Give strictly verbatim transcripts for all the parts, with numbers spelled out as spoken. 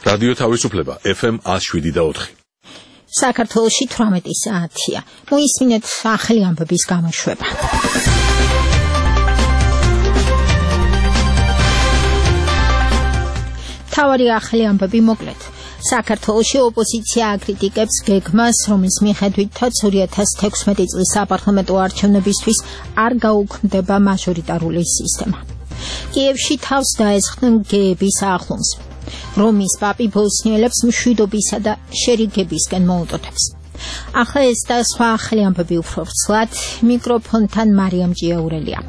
რადიო თავისუფლება F M one oh seven და four. საქართველოში თვრამეტი საათია. მოისმინეთ ახალი ამბების გამოშვება. თავარი ახალი ამბები მოკლედ. საქართველოში ოპოზიცია აკრიტიკებს გეგმას, რომლის მიხედვით two thousand sixteen წლის საპარლამენტო არჩევნებისთვის არ გაუქმდება მაჟორიტარული სისტემა. კიევში თავს დაესხნენ გეების ახლომს. რომის პაპი ბოსნიელებს მშვიდობისა და შერიგებისკენ მოუტოთებს. ახლა ეს და სხვა ახალი ამბები უფრო ვრცლად, მიკროფონთან მარიამ ჭიაურელია.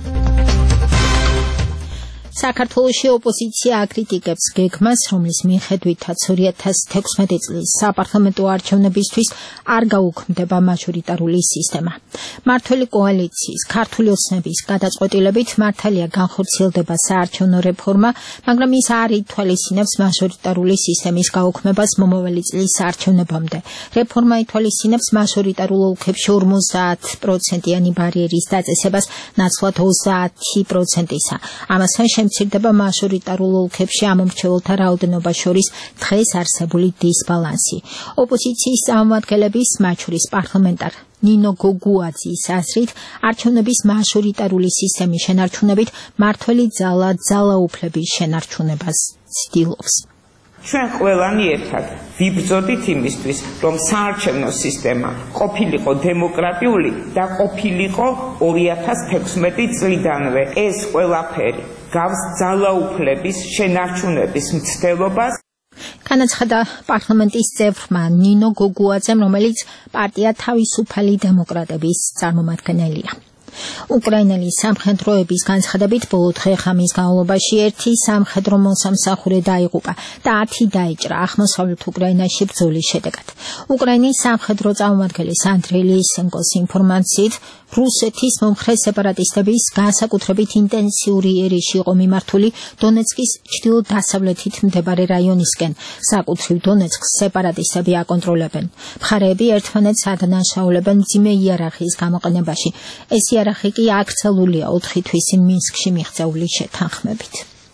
საქართველოში ოპოზიცია აკრიტიკებს გეგმას, რომლის მიხედვით two thousand sixteen წლის საპარლამენტო არჩევნებისთვის არ გაუქმდება მაჟორიტარული სისტემა. მმართველი კოალიციის ქართული ოცნების გადაწყვეტილებით მართალია განხორციელდება საარჩევნო რეფორმა, მაგრამ ის არ ითვალისწინებს მაჟორიტარული სისტემის გაუქმებას მომავალი წლის არჩევნებამდე. რეფორმა ითვალისწინებს მაჟორიტარულ ოლქებში forty პროცენტიანი ბარიერის დაწესებას ნაცვლად twenty პროცენტისა. ამასთან შემცირდება მაჟორიტარულ ოლქებში ამომრჩეველთა რაოდენობა შორის დღეს არსებული დისბალანსი. ოპოზიციის წარმომადგენლების, მათ შორის პარლამენტარ ნინო გოგუაძის აზრით, არჩევნების მაჟორიტარული სისტემის შენარჩუნებით მართველი ძალა ძალაუფლების შენარჩუნებას ცდილობს. ჩვენ ყველანი ერთად ვიბრძოდით იმისთვის, რომ საარჩევნო სისტემა ყოფილიყო დემოკრატიული და ყოფილიყო two thousand sixteen წლიდანვე. ეს ყველაფერი გავს ძალაუფლების შენარჩუნების მცდელობას. განაცხადა პარლამენტის წევრმა ნინო გოგუაძემ, რომელიც პარტია თავისუფალი დემოკრატების წარმომადგენელია. უკრაინელი სამხედროების განცხადებით ბოლო დღე-ღამის განმავლობაში ერთი სამხედრო მოსამსახურე დაიღუპა და ten დაიჭრა აღმოსავლეთ უკრაინაში ბრძოლის შედეგად. უკრაინის სამხედრო წარმომადგენლის ანდრეი ლისენკოს ინფორმაციით, რუსეთის მომხრე სეპარატისტების განსაკუთრებით ინტენსიური ერიში იყო მიმართული დონეცკის ჩრდილო-დასავლეთით მდებარე რაიონისკენ. საკუთრივ დონეცკს სეპარატისტები აკონტროლებენ. მხარეები ერთმანეთს ადანაშაულებენ მძიმე იარაღის გამოყენებაში. ეს იარაღი კი აკრძალულია ოთხი თვის მინსკში მიღწეული შეთანხმებით.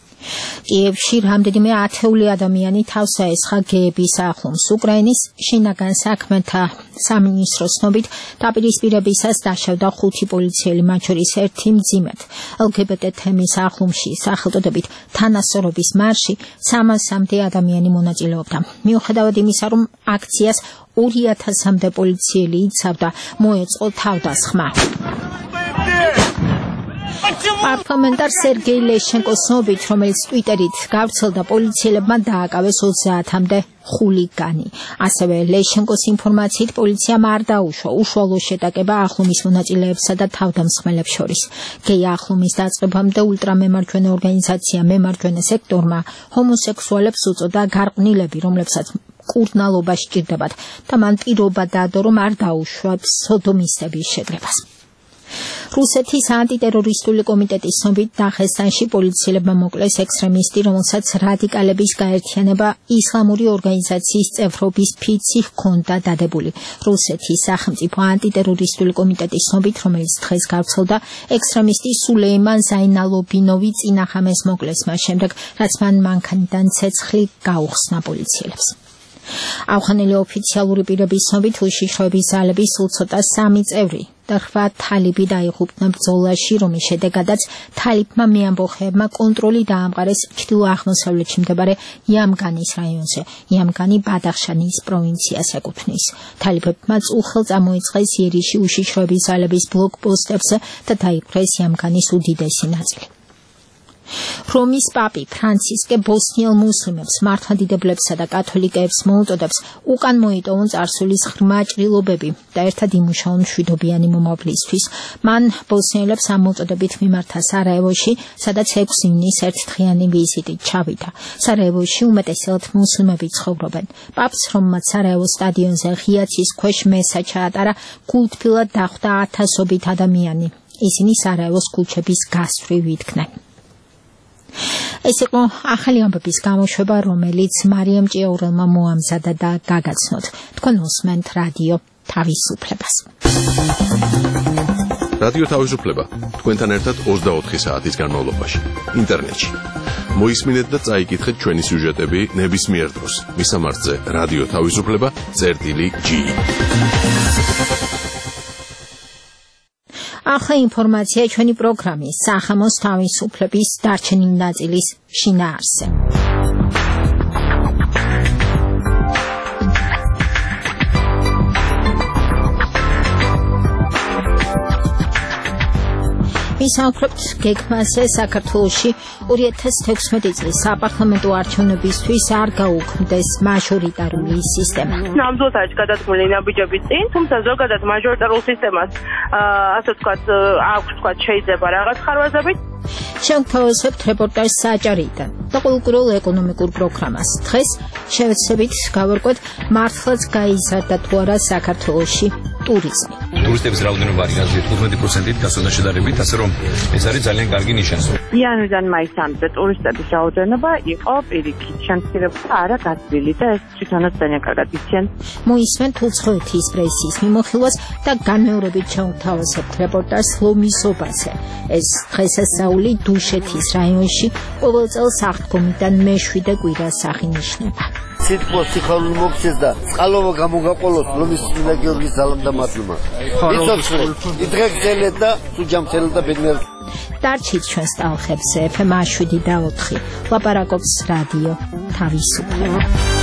კიევში რამდენიმე ათეული ადამიანი თავს აესხა გეების ახლომს. უკრაინის შინაგან საქმეთა სამინისტროს ცნობით, დაპირისპირებისას დაშავდა ხუთი პოლიციელი, მათ შორის ერთი მძიმედ. L G B T თემის ახლომში სახელწოდებით თანასწორობის მარში სამასამდე ადამიანი მონაწილეობდა. მიუხედავად იმისა, რომ აქციას two thousand-მდე პოლიციელი იცავდა, მოეწყო თავდასხმა. პარლამენტარ სერგეი ლეშენკოს ცნობით, რომელიც ტვიტერით გავრცელდა, პოლიციელებმა დააკავეს ოცდაათამდე ხულიგანი. ასევე ლეშენკოს ინფორმაციით, პოლიციამ არ დაუშვა უშუალო შეტაკება ახლომის მონაწილეებსა და თავდამსხმელებს შორის. გეი ახლომის დაწყებამდე ულტრამემარჯვენე ორგანიზაცია მემარჯვენე სექტორმა ჰომოსექსუალებს უწოდა გარყვნილები, რომლებსაც კურდნალობა სჭირდებათ და მან პირობა დაადო, რომ არ დაუშვებს სოდომისტების შეკრებას. რუსეთის ანტიტერორისტული კომიტეტის ცნობით, დაღესტანში პოლიციელებმა მოკლეს ექსტრემისტი, რომელსაც რადიკალების გაერთიანება ისლამური ორგანიზაციის წევრობის ფიცი ჰქონდა დადებული. რუსეთის სახელმწიფო ანტიტერორისტული კომიტეტის ცნობით, რომელიც დღეს გავრცელდა, ექსტრემისტი სულეიმან ზაინალობინოვი წინახამეს მოკლეს მას შემდეგ, რაც მან მანქანიდან ცეცხლი გაუხსნა პოლიციელებს. ავღანელი ოფიციალური პირების ცნობით, უშიშროების ძალების სულ ცოტა სამი წევრი და რვა თალიბი დაიღუპნენ ბრძოლაში, რომლის შედეგადაც თალიბმა მეამბოხეებმა კონტროლი დაამყარეს ჩრდილო-აღმოსავლეთში მდებარე იამგანის რაიონზე. იამგანი ბადახშანის პროვინციას ეკუთვნის. თალიბებმა წუხელ წამოიწყეს იერიში უშიშროების ძალების ბლოკპოსტებს და დაიპყრეს იამგანის უდიდესი ნაწილი. რომის პაპი ფრანცისკე ბოსნიელ მუსლიმებს, მართლმადიდებლებსა და კათოლიკეებს მოუწოდებს უკან მოიტოვონ წარსულის ღრმა ჭრილობები და ერთად იმუშაონ მშვიდობიანი მომავლისთვის. მან ბოსნიელებს ამ მოწოდებით მიმართა სარაევოში, სადაც ექვსი ივნის ერთდღიანი ვიზიტით ჩავიდა. სარაევოში უმეტესად მუსლიმები ცხოვრობენ. პაპს, რომელმაც სარაევოს სტადიონზე ღია ცის ქვეშ მესა ჩაატარა, გულთბილად დახვდა ათასობით ადამიანი. ისინი სარაევოს ქუჩების გასწვრივ იდგნენ. ეს იყო ახალი ამბების გამოშვება, რომელიც მარიამ ჭიაურელმა მოამზადა და გაგაცნოთ. თქვენ უსმენთ რადიო თავისუფლებას. რადიო თავისუფლება თქვენთან ერთად ოცდაოთხი საათის განმავლობაში ინტერნეტში. მოისმინეთ და წაიკითხეთ ჩვენი სიუჟეტები ნებისმიერ დროს. მისამართზე რადიო თავისუფლება წერტილი ჯი. ახლა ინფორმაცია ჩვენი პროგრამის სახამოს თავისუფლების დარჩენილი ნაწილის შინაარსზე. ვისაუბრებთ გეგმაზე საქართველოში ორი ათას თექვსმეტი წლის საპარლამენტო არჩევნებისთვის არ გაუქმდეს მაჟორიტარული სისტემა. ნამდვილად გადადგმული ნაბიჯების წინ, თუმცა ზოგადად მაჟორიტარულ სისტემას ასე ვთქვათ, აქვს ვთქვათ შეიძლება რაღაც ხარვაზებით. შევთავაზებთ რეპორტაჟ საჭარიდან და ყოველკვირეულ ეკონომიკურ პროგრამას. დღეს შევეცდებით გავარკვევთ მართლაც გაიზარდა თუ არა საქართველოში ტურიზმი. ტურისტების რაოდენობა არის ოცდათხუთმეტი პროცენტით გასვლა შედარებით, ასე რომ ეს არის ძალიან კარგი ნიშანი. იანვრიდან მაისამდე ტურისტების რაოდენობა იყო პირიქით შემცირებული, არა გაცვლილი და ეს თვითონაც ძალიან კარგად იციან. მოისმენთ უცხოეთის პრესის მიმოხილვას და განმეორებით შევთავაზებთ რეპორტაჟს ლომისობაზე. ეს დღესასწაული დუშეთის რაიონში ყოველ წელს აღდგომიდან მეშვიდე კვირას აღინიშნება. სიტყვა სიხარული მოგცეს და წყალობა გამოგაყოლოს ლომის წმინდა გიორგის ძალამ და მართლმა. იცოცხლე, იდღეგძელეთ და სუჯამცელეთ და ბედნიერ. დარჩით ჩვენს ტალხებზე ეფ ემ შვიდი და ოთხი. ლაპარაკობს რადიო თავისუფლება.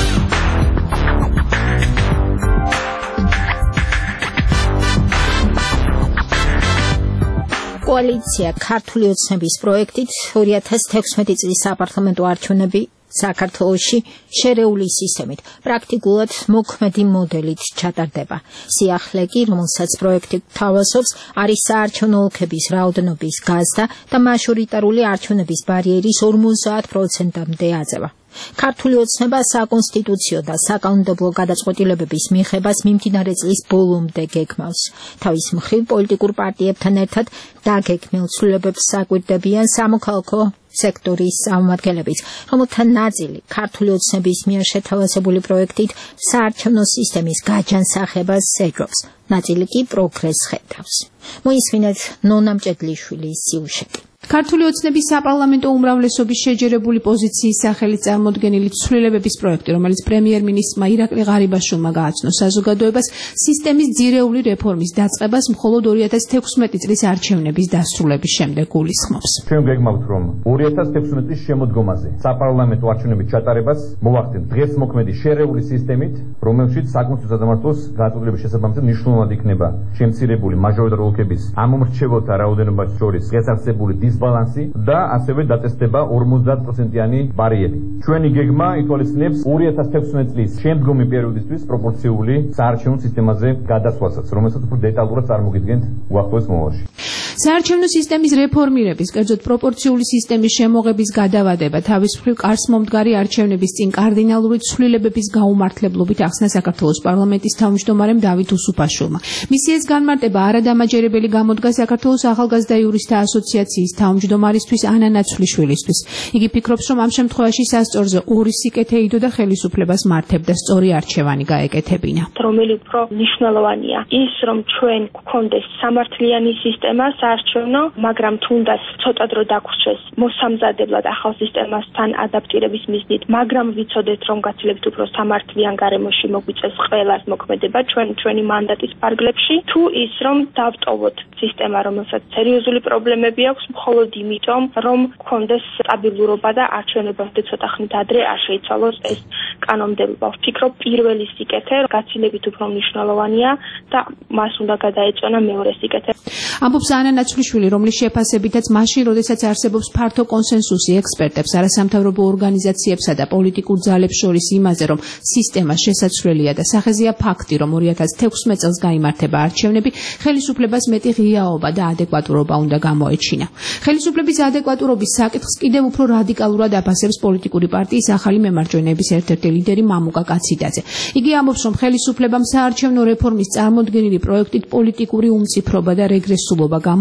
კოალიცია ქართული ოცნების პროექტით ორი ათას თექვსმეტი წლის საპარლამენტო არჩევნები საქართველოში შერეული სისტემით, პრაქტიკულად მოქმედი მოდელით ჩატარდება. სიახლე კი, რომელსაც პროექტი გვთავაზობს, არის საარჩევნო ოლქების რაოდენობის გაზრდა და მაჟორიტარული არჩევნების ბარიერის ორმოცდაათ პროცენტამდე აწევა. ქართული ოცნება საკონსტიტუციო და საკანონმდებლო გადაწყვეტილებების მიღებას მიმდინარე წლის ბოლომდე გეგმავს. თავის მხრივ პოლიტიკურ პარტიებთან ერთად დაგეგმილ ცვლილებებს საკვირდებიან სამოქალაქო სექტორის წარმომადგენლებიც, რომელთა ნაწილი ქართული ოცნების მიერ შეთავაზებული პროექტით საარჩევნო სისტემის გაჯანსაღებას ეძღვებს, ნაწილი კი პროგრესს ხედავს. მოისმინეთ ნონა მჭედლიშვილის სიუჟეტი. ქართული ოცნების საპარლამენტო უმრავლესობის შეჯერებული პოზიციის სახელით წარმოდგენილი ცვლილებების პროექტი, რომელიც პრემიერ-მინისტრმა ირაკლი ღარიბაშვილმა გააცნო საზოგადოებას, სისტემის ძირეული რეფორმის დაწყებას მხოლოდ ორი ათას თექვსმეტი წლის არჩევნების დასრულების შემდეგ გულისხმობს. ჩვენ გეგმავთ, რომ ორი ათას თექვსმეტი წლის შემოდგომაზე საპარლამენტო არჩევნების ჩატარებას მოვახდენთ დღეს მოქმედი შერეული სისტემით, რომელშიც საკონსტიტუციო სამართლოს გადაწყვეტილების შესაბამისად მნიშვნელოვნად იქნება შემცირებული მაჟორიტარული ოლქების ამომრჩეველთა რაოდენობას შორის შესაძლებელი დისბალანსი და ასევე დაწესდება ორმოცდაათ პროცენტიანი ბარიერი. ჩვენი გეგმა ითვალისწინებს ორი ათას თექვსმეტი წლის შემდგომი პერიოდისთვის პროპორციული საარჩევნო სისტემაზე გადასვლასაც, რომელსაც უფრო დეტალურად წარმოგიდგენთ უახლოეს მომავალში. საარჩევნო სისტემის რეფორმირების, კერძოდ პროპორციული სისტემის შემოღების გადავადება თავის მხრივ კარს მომდგარი არჩევნების წინ კარდინალური ცვლილებების გაუმართლებლობით ახსნა საქართველოს პარლამენტის თავმჯდომარემ დავით უსუფაშვილმა. მისი ეს განმარტება არადამაჯერებელი გამოდგა საქართველოს ახალგაზრდა იურისტთა ასოციაციის თავმჯდომარისთვის ანა ნაცვლიშვილისთვის. იგი ფიქრობს, რომ ამ შემთხვევაში სასწორზე ორი სიკეთე იდო და ხელისუფლებას მართებდა სწორი არჩევანი გაეკეთებინა. რომელი უფრო მნიშვნელოვანია ის, რომ ჩვენ გვქონდეს სამართლიანი სისტემა საარჩევნო, მაგრამ თუნდაც ცოტა დრო დაგვრჩეს მოსამზადებლად ახალ სისტემასთან ადაპტირების მიზნით, მაგრამ ვიცოდეთ, რომ გაცილებით უფრო სამართლიან გარემოში მოგვიწევს ყველას მოქმედება ჩვენ ჩვენი მანდატის ფარგლებში, თუ ის, რომ დავტოვოთ სისტემა, რომელსაც სერიოზული პრობლემები აქვს, მხოლოდ იმიტომ, რომ გქონდეს სტაბილურობა და არჩევნებამდე ცოტა ხნით ადრე არ შეიცვალოს ეს კანონმდებლობა. ვფიქრობ, პირველი სიკეთე გაცილებით უფრო მნიშვნელოვანია და მას უნდა გადაეწონა მეორე სიკეთე. ამბობს ანა ნაცვლიშვილი, რომლის შეფასებითაც მაშინ, როდესაც არსებობს ფართო კონსენსუსი ექსპერტებს, არასამთავრობო ორგანიზაციებსა და პოლიტიკურ ძალებს შორის იმაზე, რომ სისტემა შესაძლებელია და სახეზეა ფაქტი, რომ ორი ათას თექვსმეტი წელს გაიმართება არჩევნები, ხელისუფლებას მეტი ღიაობა და ადეკვატურობა უნდა გამოეჩინა. ხელისუფლების ადეკვატურობის საკითხს კიდევ უფრო რადიკალურად აფასებს პოლიტიკური პარტიის ახალი მემარჯვენეების ერთ-ერთი ლიდერი მამუკა კაციდაძე. იგი ამბობს, რომ ხელისუფლებამ საარჩევნო რეფორმის წარმოდგენილი პროექტით პოლიტიკური უმციფრობა და რეგრესულობა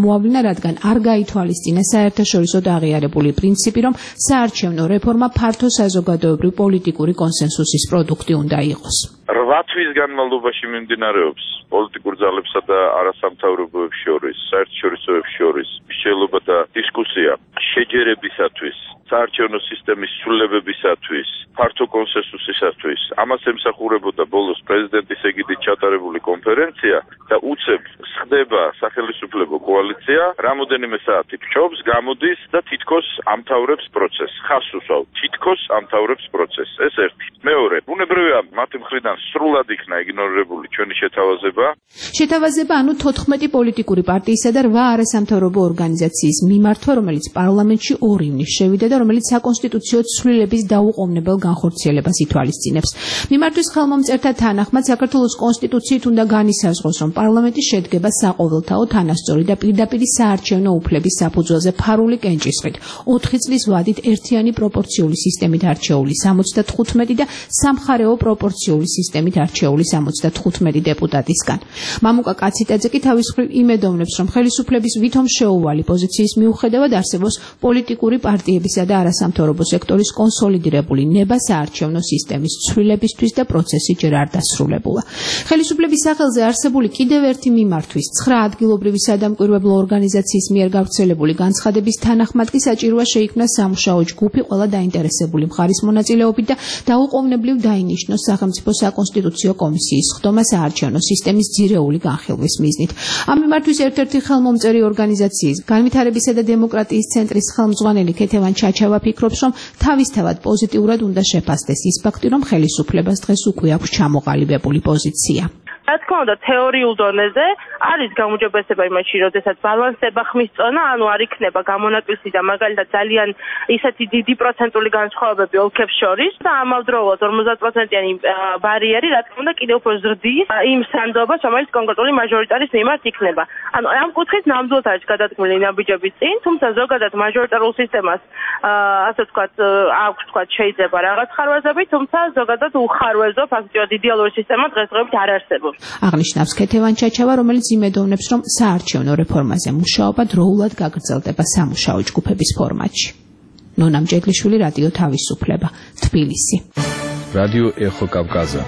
გამოავლინა, რადგან არ გაითვალისწინა საერთაშორისო აღიარებული პრინციპი, რომ საარჩევნო რეფორმა ფართო საზოგადოებრივ პოლიტიკური კონსენსუსის პროდუქტი უნდა იყოს. რვა თვის განმავლობაში მიმდინარეობს პოლიტიკურ ძალებსა და არასამთავრობოებს შორის, საერთაშორისოებს შორის მსჯელობა და დისკუსია შეჯერებისათვის, საარჩევნო სისტემის ცვლილებებისათვის, ფართო კონსენსუსისათვის. ამას ემსახურებოდა ბოლოს პრეზიდენტის ეგიდით ჩატარებული კონფერენცია და უცებ ხდება სახელმწიფო კოალიცია, რამოდენიმე საათი ფჩობს, გამოდის და თითქოს ამთავრებს პროცესს. ხას უსვავ, თითქოს ამთავრებს პროცესს. ეს ერთი. მეორე, ბუნებრივია მათი მხრიდან სრულად იქნა იგნორირებული ჩვენი შეთავაზება. შეთავაზება ანუ თოთხმეტი პოლიტიკური პარტიისა და რვა არასამთავრობო ორგანიზაციის მიმართვა, რომელიც პარლამენტში ორ ივნისს შევიდა და რომელიც საკონსტიტუციო ცვლილების დაუყოვნებელ განხორციელებას ითვალისწინებს. მიმართვის ხელმომწერთა თანახმად საქართველოს კონსტიტუციით უნდა განისაზღვროს, რომ პარლამენტის შედგება საყოველთაო, თანასწორი და პირდაპირი საარჩევნო უფლების საფუძველზე ფარული კენჭისყრით, ოთხი წლის ვადით ერთიანი პროპორციული სისტემით არჩეული სამოცდათხუთმეტი და სამხარეო პროპორციული სისტემით არჩეული სამოცდათხუთმეტი დეპუტატისგან. მამუკა კაციტაძე კი თავის მხრივ იმედოვნებს, რომ ხელისუფლების ვითომ შეუვალი პოზიციის მიუხედავად არსებობს პოლიტიკური პარტიებისა და არასამთავრობო სექტორის კონსოლიდირებული ნება საარჩევნო სისტემის ცვლილებისთვის და პროცესი ჯერ არ დასრულებულა. ხელისუფლების სახელზე არსებული კიდევ ერთი მიმართვის ცხრა ადგილობრივი სადამკვირვებლო ორგანიზაციის მიერ გავრცელებული განცხადების თანახმად კი საჭიროა შეიქმნას სამუშაო ჯგუფი ყველა დაინტერესებული მხარის მონაწილეობით და დაუყოვნებლივ დაინიშნოს სახელმწიფო საკონსტიტუციო კომისიის ხდომა საარჩევნო სისტემის ძირეული განხილვის მიზნით. ამ მიმართვის ერთ-ერთი ხელმომწერი ორგანიზაციის განვითარებისა და დემოკრატიის ცენტრის ხელმძღვანელი ქეთევან ჩაჩავა ფიქრობს, რომ თავისთავად პოზიტიურად უნდა შეფასდეს ის ფაქტი, რომ ხელისუფლებას დღეს უკვე აქვს ჩამოყალიბებული პოზიცია. რა თქმა უნდა, თეორიულ დონეზე არის გამოჯობესება იმაში, როდესაც ბალანსდება ხმის წონა, ანუ არ იქნება გამონაკლისი და მაგალითად ძალიან ისეთი დიდი პროცენტული განსხვავებები ოლქებს შორის და ამავდროულად ორმოცდაათ პროცენტიანი ბარიერი, რა თქმა უნდა, კიდევ უფრო ზრდის იმ სანდობას, რომელიც კონკრეტული მაჟორიტარის მიმართ იქნება. ანუ ამ კუთხით ნამდვილად არის გადადგმული ნაბიჯების წინ, თუმცა ზოგადად მაჟორიტარულ სისტემას ასე ვთქვათ, აქვს ვთქვათ, შეიძლება რაღაც ხარვეზები, თუმცა ზოგადად უხარვეზო, ფაქტობრივად იდეალური სისტემა დღესდღეობით არ არსებობს. აღნიშნავს ქეთევან ჩაჩავა, რომელიც იმედოვნებს, რომ საარჩევნო რეფორმაზე მუშაობა დროულად გაგრძელდება სამუშაო ჯგუფების ფორმატში. ნონა მჭედლიშვილი, რადიო თავისუფლება, თბილისი. რადიო ეხო კავკაზა.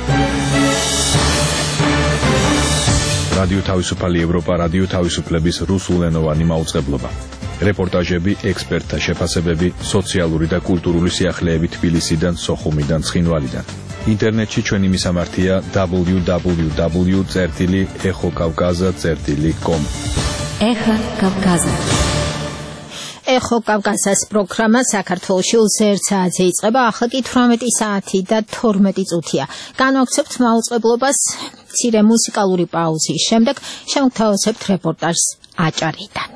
რადიო თავისუფალი ევროპა, რადიო თავისუფლების რუსულენოვანი მაუწყებლობა. რეპორტაჟები, ექსპერტთა შეფასებები, სოციალური და კულტურული სიახლეები თბილისიდან, სოხუმიდან, ცხინვალიდან. ინტერნეტში ჩვენი მისამართია დაბლიუ დაბლიუ დაბლიუ წერტილი ეხო კავკაზა წერტილი კომ. ეხო კავკაზა. ეხო კავკაზას პროგრამა საქართველოში ოცდაერთ საათზე იწყება, ახლა კი თვრამეტი საათი და თორმეტი წუთია. განვაგრძობთ მაუწყებლობას მცირე მუსიკალური პაუზის შემდეგ, შევთავაზებთ რეპორტაჟს აჭარიდან.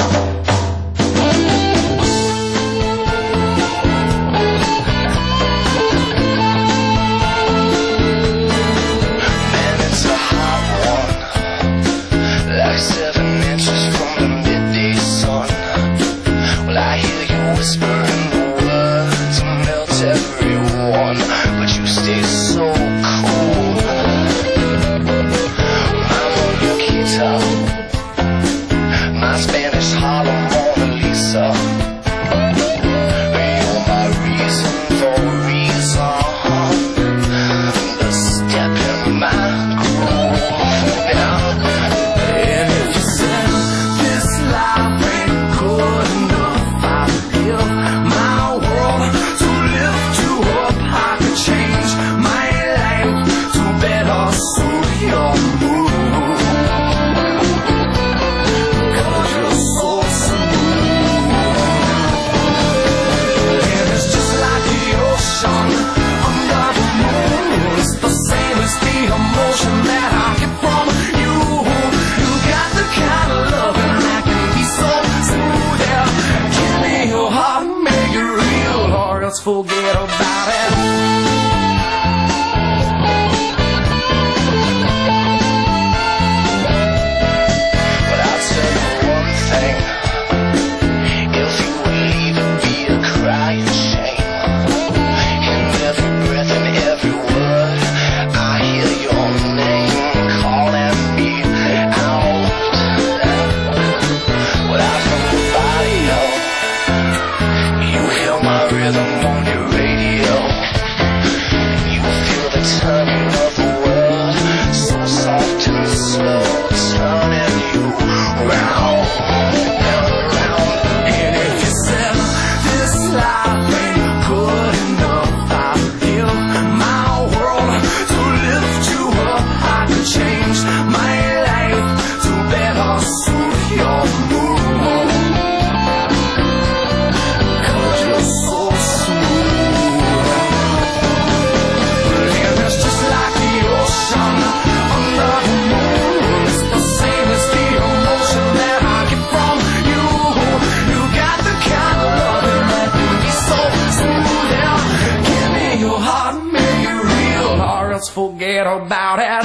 Whispering the words melt everyone, but you stay so cool. I'm on your guitar, my Spanish Harlem about it.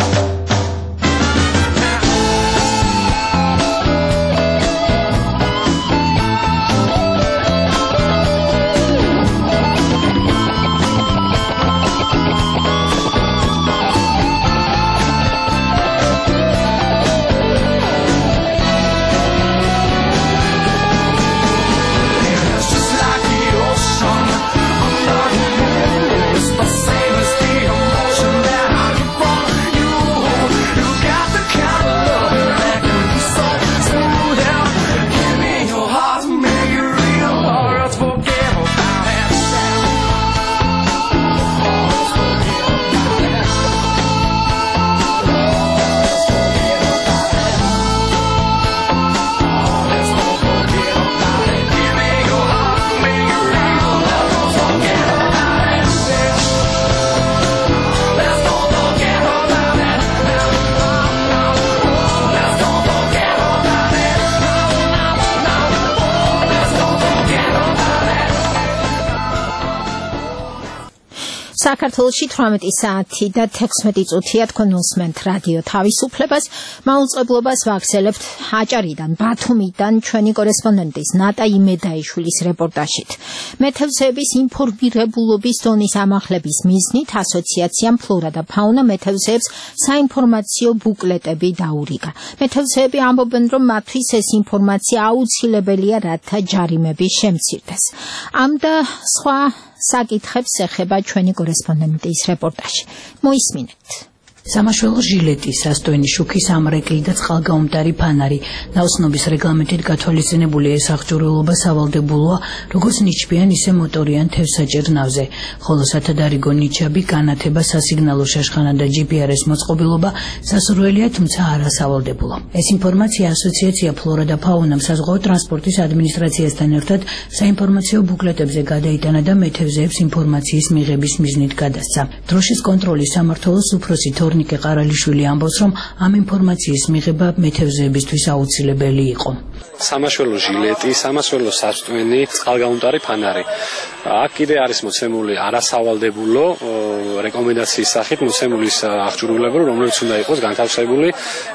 საქართველოში თვრამეტი საათი და თექვსმეტი წუთია თქვენ უსმენთ რადიო თავისუფლებას. მაუწყებლობას ვაგრძელებთ აჭარიდან, ბათუმიდან ჩვენი კორესპონდენტის ნატა იმედაიშვილის რეპორტაჟით. მეთევზეების ინფორმირებულობის დონის ამაღლების მიზნით ასოციაციამ ფლორა და ფაუნა მეთევზეებს საინფორმაციო ბუკლეტები დაურიგა. მეთევზეები ამბობენ, რომ მათთვის ეს ინფორმაცია აუცილებელია, რათა ჯარიმები შემცირდეს. ამ და სხვა საკითხებს ეხება ჩვენი კორესპონდენტის რეპორტაჟი. მოისმინეთ. სამაშველო ჟილეტი, სასტოენი შუქი, სამრეკლი და წყალგაუმტარი ფანარი. ნაოსნობის რეგლამენტით გათვალისწინებული ეს აღჭურვილობა სავალდებულოა, როგორც ნიჩბიან, ისე მოტორიან თევზსაჭერ ნავზე. ხოლო სათადარიგო ნიჩაბი, განათება, სასიგნალო შეშხანა და ჯი პი არ ეს მოწყობილობა სასურველია, თუმცა არასავალდებულო. ეს ინფორმაცია ასოციაცია ფლორა და ფაუნამ საზღვაო ტრანსპორტის ადმინისტრაციასთან ერთად საინფორმაციო ბუკლეტებზე გადაიტანა და მეთევზეებს ინფორმაციის მიღების მიზნით გადასცა. დროშის კონტროლის სამმართველოს უფროსი ნიკე ყარალიშვილი ამბობს, რომ ამ ინფორმაციის მიღება მეთევზეებისთვის აუცილებელი იყო. სამაშველო ჟილეტი, სამაშველო სასტვენი, წყალგაუმტარი ფანარი. აქ კიდე არის მოცემული არასავალდებულო რეკომენდაციის სახით მოცემული აღჭურვილება, რომელიც უნდა იყოს განთავსებული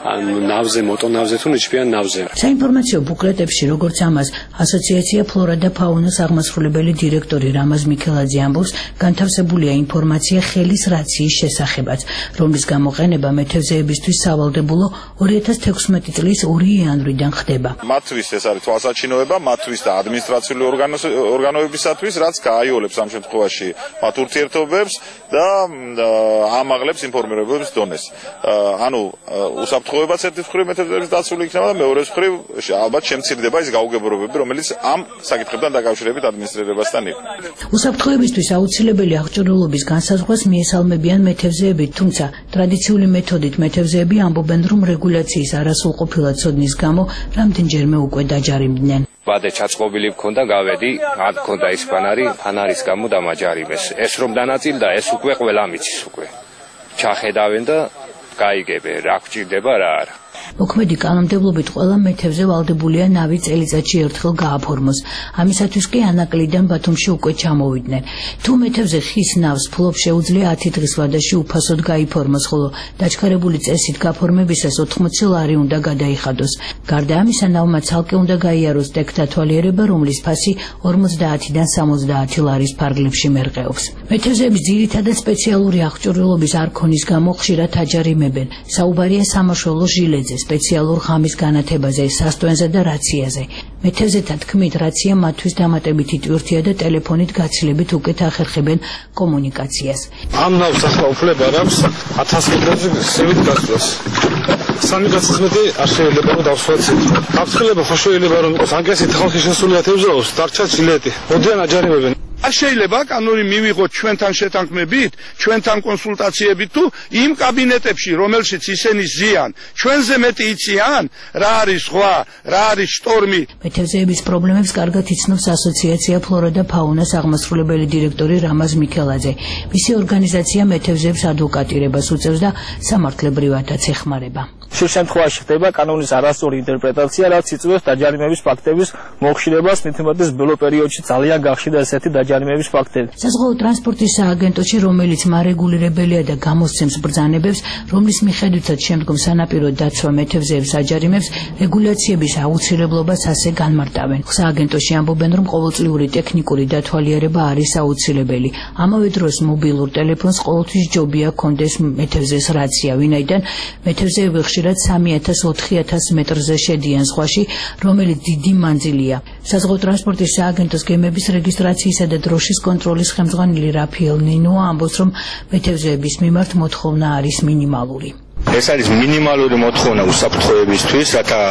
ნავზე, მოტონავზე თუ ნიჩბიან ნავზე. საინფორმაციო ბუკლეტებში, როგორც ამას ასოციაცია ფლორა და ფაუნას აღმასრულებელი დირექტორი რამაზ მიქელაძე ამბობს, განთავსებულია ინფორმაცია ხელის რაციის შესახებაც, რომლის გამოყენება მეთევზეებისთვის სავალდებულო ორი ათას თექვსმეტი წლის ორი იანვრიდან ხდება. მათთვის ეს არის თვალსაჩინოება, მათთვის და ადმინისტრაციული ორგანოებისათვის, რაც გააიოლებს ამ შემთხვევაში მათ ურთიერთობებს და ამაღლებს ინფორმირებების დონეს. ანუ უსაფრთხოებაც ერთი მხრივ მეთევზეების დაცული იქნება და მეორე მხრივ ალბათ შემცირდება ის გაუგებრობები, რომელიც ამ საკითხებთან დაკავშირებით ადმინისტრირებასთან იყო. უსაფრთხოებისთვის აუცილებელი აღჭურვილობის განსაზღვრას მიესალმებიან მეთევზეები, თუმცა ტრადიციული მეთოდით მეთევზეები ამბობენ, რომ რეგულაციის არასრულყოფილად ცოდნის გამო რამდენჯერმე უკვე დაჯარიმდნენ. ბადე ჩაწყობილი მქონდა, გავედი, არ მქონდა ის ფანარი, ფანარის გამო დამაჯარიმეს. ეს რომ დანაწილდა, ეს უკვე ყველა მიცის უკვე. ჩახედავენ და გაიგებენ, რა გვჭირდება, რა არა. მოქმედი კანონმდებლობით ყველა მეთევზე ვალდებულია ნავი წელიწადში ერთხელ გააფორმოს. ამისათვის კი ანაკლიდან ბათუმში უკვე ჩამოვიდნენ. თუ მეთევზე ხის ნავს ფლობს, შეუძლია ათი დღის ვადაში უფასოდ გაიფორმოს, ხოლო დაჩქარებული წესით გაფორმებისას ოთხმოცი ლარი უნდა გადაიხადოს. გარდა ამისა, ნავმა ცალკე უნდა გაიაროს ტექთა თვალიერება, რომლის ფასი ორმოცდაათიდან სამოცდაათი ლარის ფარგლებში მერყეობს. მეთევზეების ძირითადად სპეციალური აღჭურვილობის არ ქონის გამო ხშირად აჯარიმებენ. საუბარია სამაშველო ჟილეტზე, სპეციალურ ღამის განათებაზე, სასტვენზე და რაციაზე. მეთევზეთა თქმით, რაცია მათთვის დამატებითი ტვირთია და ტელეფონით გაცილებით უკეთ ახერხებენ კომუნიკაციას. ამ ნავს ახლა უფლება აქვს ათას მეტრზე სევით გასვლას. სამი გასწრები არ შეიძლება რომ დავსვათ. გაფრთხილება ხო შეიძლება რომ იყოს, ანგესით ხალხი შესული ათევზეოს, დარჩა ჟილეტი. მოდიან აჯარიმებენ. არ შეიძლება კანონი მივიღოთ ჩვენთან შეთანხმებით, ჩვენთან კონსულტაციებით თუ იმ კაბინეტებში, რომელშიც ისინი ზიან, ჩვენზე მეტი იციან, რა არის ზღვა, რა არის შტორმი. მეთევზეების პრობლემებს კარგად იცნობს ასოციაცია ფლორა და ფაუნას აღმასრულებელი დირექტორი რამაზ მიქელაძე. მისი ორგანიზაცია მეთევზეებს ადვოკატირებას უწევს და სამართლებრივადაც ეხმარება. ხშირ შემთხვევაში ხდება კანონის არასწორი ინტერპრეტაცია, რაც იწვევს დაჯარიმების ფაქტების მოხშირებას, მithumetes ბოლო პერიოდში ძალიან გახშირდა ესეთი დაჯარიმების ფაქტები. საზღვაო ტრანსპორტის სააგენტოში, რომელიც მარეგულირებელია და გამოსცემს ბრძანებებს, რომლის მიხედვითაც შემდგომ სანაპირო დაცვა მეთევზეებს აჯარიმებს, რეგულაციების აუცილებლობას ასე განმარტავენ. სააგენტოში ამბობენ, რომ ყოველწლიური ტექნიკური დათვალიერება არის აუცილებელი. ამავე დროს მობილურ ტელეფონს ყოველთვის ჯობია კონდეს მეთევზეს რაცია, ვინაიდან მეთევზეები ხშირად სამი ათას ოთხი ათას მეტრზე შედიან ზღვაში, რომელიც დიდი მანძილია. საზღვაო ტრანსპორტის სააგენტოს გემების რეგისტრაციისა და დროშის კონტროლის ხელმძღვანელი რაფიელ ნინოა ამბობს, რომ მეთევზეების მიმართ მოთხოვნა არის მინიმალური. ეს არის მინიმალური მოთხოვნა უსაფრთხოებისთვის, რათა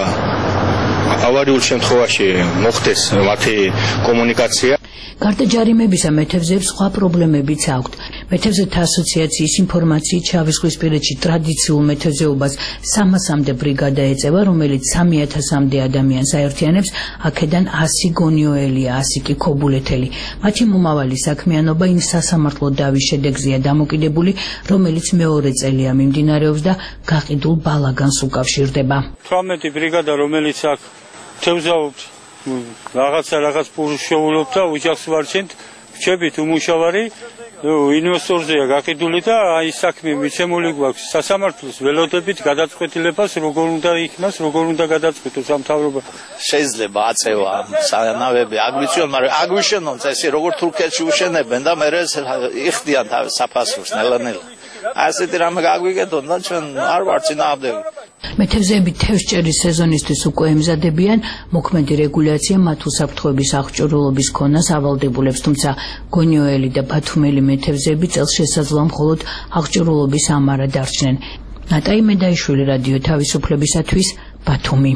ავარიულ შემთხვევაში მოხდეს მათი კომუნიკაცია. გარდა ჯარიმებისა, მეთევზეებს სხვა პრობლემებიც აქვთ. მეთევზეთა ასოციაციის ინფორმაციით შავიზღვისპირეთში ტრადიციულ მეთევზეობას სამასამდე ბრიგადა ეწევა, რომელიც სამი ათასამდე ადამიანს აერთიანებს, აქედან ასი გონიოელია, ასი კი ქობულეთელი. მათი მომავალი საქმიანობა იმ სასამართლო დავის შედეგზეა დამოკიდებული, რომელიც მეორე წელია მიმდინარეობს და გაყიდულ ბალაგანს უკავშირდება. თვრამეტი ბრიგადა, რომელიც აქ თევზაობს რაღაცა რაღაც პურს შეულობ და უჯახს ვარჩენთ, ვჩებით უმუშავარი ინვესტორზეა გაყიდული და აი საქმე მიცემული გვაქვს სასამართლოს ველოდებით გადაწყვეტილებას როგორ უნდა იქნას, როგორ უნდა გადაწყვეტოს სამთავრობა. შეიძლება აწევა სანავები აგვიწიონ, მაგრამ აგვიშენონ წესი როგორ თურქეთში უშენებენ და მერე იხდიან თავის საფასურს ნელა-ნელა. ასეთი რამე გაგვიგეთონ და ჩვენ არ ვარ წინააღმდეგი. მეთევზეები თევზჭერის სეზონისთვის უკვე ემზადებიან, მოქმედი რეგულაცია მათ უსაფრთხოების აღჭურვილობის ქონას ავალდებულებს, თუმცა გონიოელი და ბათუმელი მეთევზეები წელს შესაძლოა მხოლოდ აღჭურვილობის ამარა დარჩნენ. ნატაი მედაიშვილი, რადიო თავისუფლებისათვის, ბათუმი.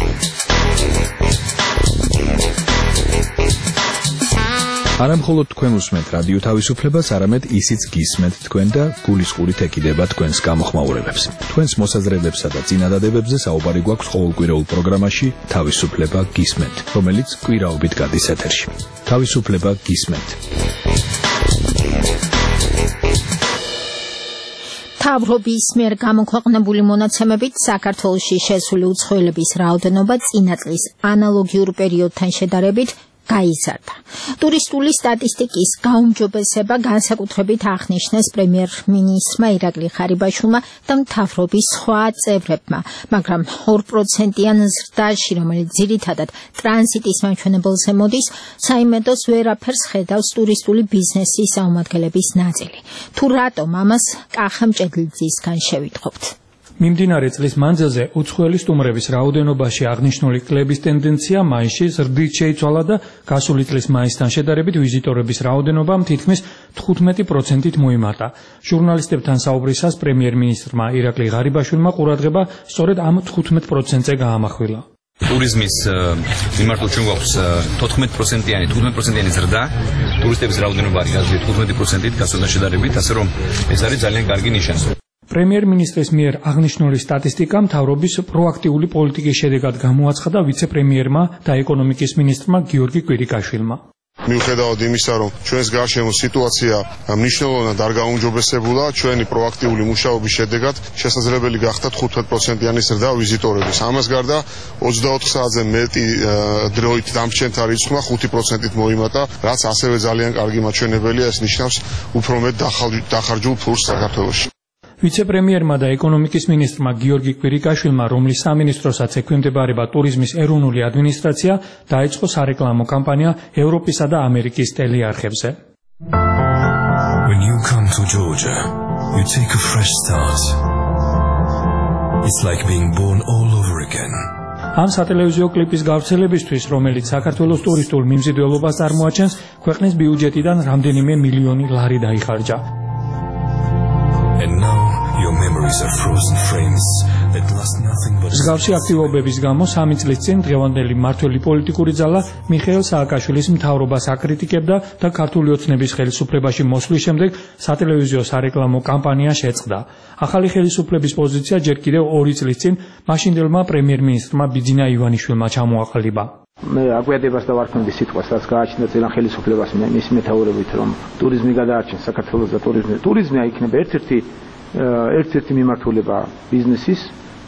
არა მხოლოდ თქვენ უსმენთ რადიო თავისუფლებას, არამედ ისიც გისმენთ თქვენ და გულისყურით ეკიდება თქვენს გამოხმაურებებს. თქვენს მოსაზრებებსა და წინადადებებზე საუბარი გვაქვს ყოველკვირეულ პროგრამაში თავისუფლება გისმენთ, რომელიც კვირაობით გადის ეთერში. თავისუფლება გისმენთ. მთავრობის მიერ გამოქვეყნებული მონაცემებით საქართველოში შესული უცხოელების რაოდენობა წინა წლის ანალოგიურ პერიოდთან შედარებით გაიზარდა. ტურისტული სტატისტიკის გაუმჯობესება განსაკუთრებით აღნიშნეს პრემიერ-მინისტრმა ირაკლი ხარიბაშვილმა და მთავრობის სხვა წევრებმა, მაგრამ ორ პროცენტიან ზრდაში, რომელიც ძირითადად ტრანზიტის მაჩვენებელზე მოდის, საიმედოს ვერაფერს ხედავს ტურისტული ბიზნესის საუმადგენლების ნაწილი. თუ რატომ ამას კახა მჭედლიძისგან შევიტყობთ. მიმდინარე წლის მანძილზე უცხოელი სტუმრების რაოდენობაში აღნიშნული კლების ტენდენცია მაისში ზრდით შეიცვალა და გასული წლის მაისთან შედარებით ვიზიტორების რაოდენობამ თითქმის თხუთმეტი პროცენტით მოიმატა. ჟურნალისტებთან საუბრისას პრემიერ-მინისტრმა ირაკლი ღარიბაშვილმა ყურადღება სწორედ ამ თხუთმეტ პროცენტზე გაამახვილა. ტურიზმის მიმართულ ჩვენ გვაქვს თოთხმეტ პროცენტიანი, თხუთმეტ პროცენტიანი ზრდა, ტურისტების რაოდენობა არის გაზრდილი თხუთმეტი პროცენტით გასულთან შედარებით, ასე რომ ეს არის ძალიან კარგი ნიშანი. პრემიერ-მინისტრის მიერ აღნიშნული სტატისტიკა მთავრობის პროაქტიული პოლიტიკის შედეგად გამოაცხადა ვიცე-პრემიერმა და ეკონომიკის მინისტრმა გიორგი კვირიკაშვილმა. მიუხედავად იმისა, რომ ჩვენს გარშემო სიტუაცია მნიშვნელოვნად არ გაუმჯობესებულა, ჩვენი პროაქტიული მუშაობის შედეგად შესაძლებელი გახდა თხუთმეტ პროცენტიანი ზრდა ვიზიტორების. ამას გარდა ოცდაოთხ საათზე მეტი დროით დამრჩენთა რიცხვმა ხუთი პროცენტით მოიმატა, რაც ასევე ძალიან კარგი მაჩვენებელია, ეს ნიშნავს უფრო მეტ დახარჯულ ფულს საქართველოში. ვიცე-პრემიერმა და ეკონომიკის მინისტრმა გიორგი კვირიკაშვილმა, რომლის სამინისტროსაც ექვემდებარება ტურიზმის ეროვნული ადმინისტრაცია, დაიწყო სარეკლამო კამპანია ევროპისა და ამერიკის ტელეარხებზე. When you come to Georgia, you take a fresh start. It's like being born all over again. ამ სატელევიზიო კლიპის გავრცელებისთვის, რომელიც საქართველოს ტურისტულ მიმზიდველობას წარმოაჩენს, ქვეყნის ბიუჯეტიდან რამდენიმე მილიონი ლარი დაიხარჯა. And now your memories are frozen frames that last nothing but მსგავსი აქტივობების გამო სამი წლის წინ დღევანდელი მმართველი პოლიტიკური ძალა მიხეილ სააკაშვილის მთავრობას აკრიტიკებდა და ქართული ოცნების ხელისუფლებაში მოსვლის შემდეგ სატელევიზიო სარეკლამო კამპანია შეწყდა. ახალი ხელისუფლების პოზიცია ჯერ კიდევ ორი წლის წინ მაშინდელმა პრემიერ-მინისტრმა ბიძინა ივანიშვილმა ჩამოაყალიბა. მე აგვიადებას და ვარქმევდი სიტყვას, რაც გააჩნდა წილან ხელისუფლებას მის მეთაურობით, რომ ტურიზმი გადაარჩენს საქართველოს და ტურიზმი. ტურიზმი იქნება ერთ-ერთი ერთ-ერთი მიმართულება ბიზნესის,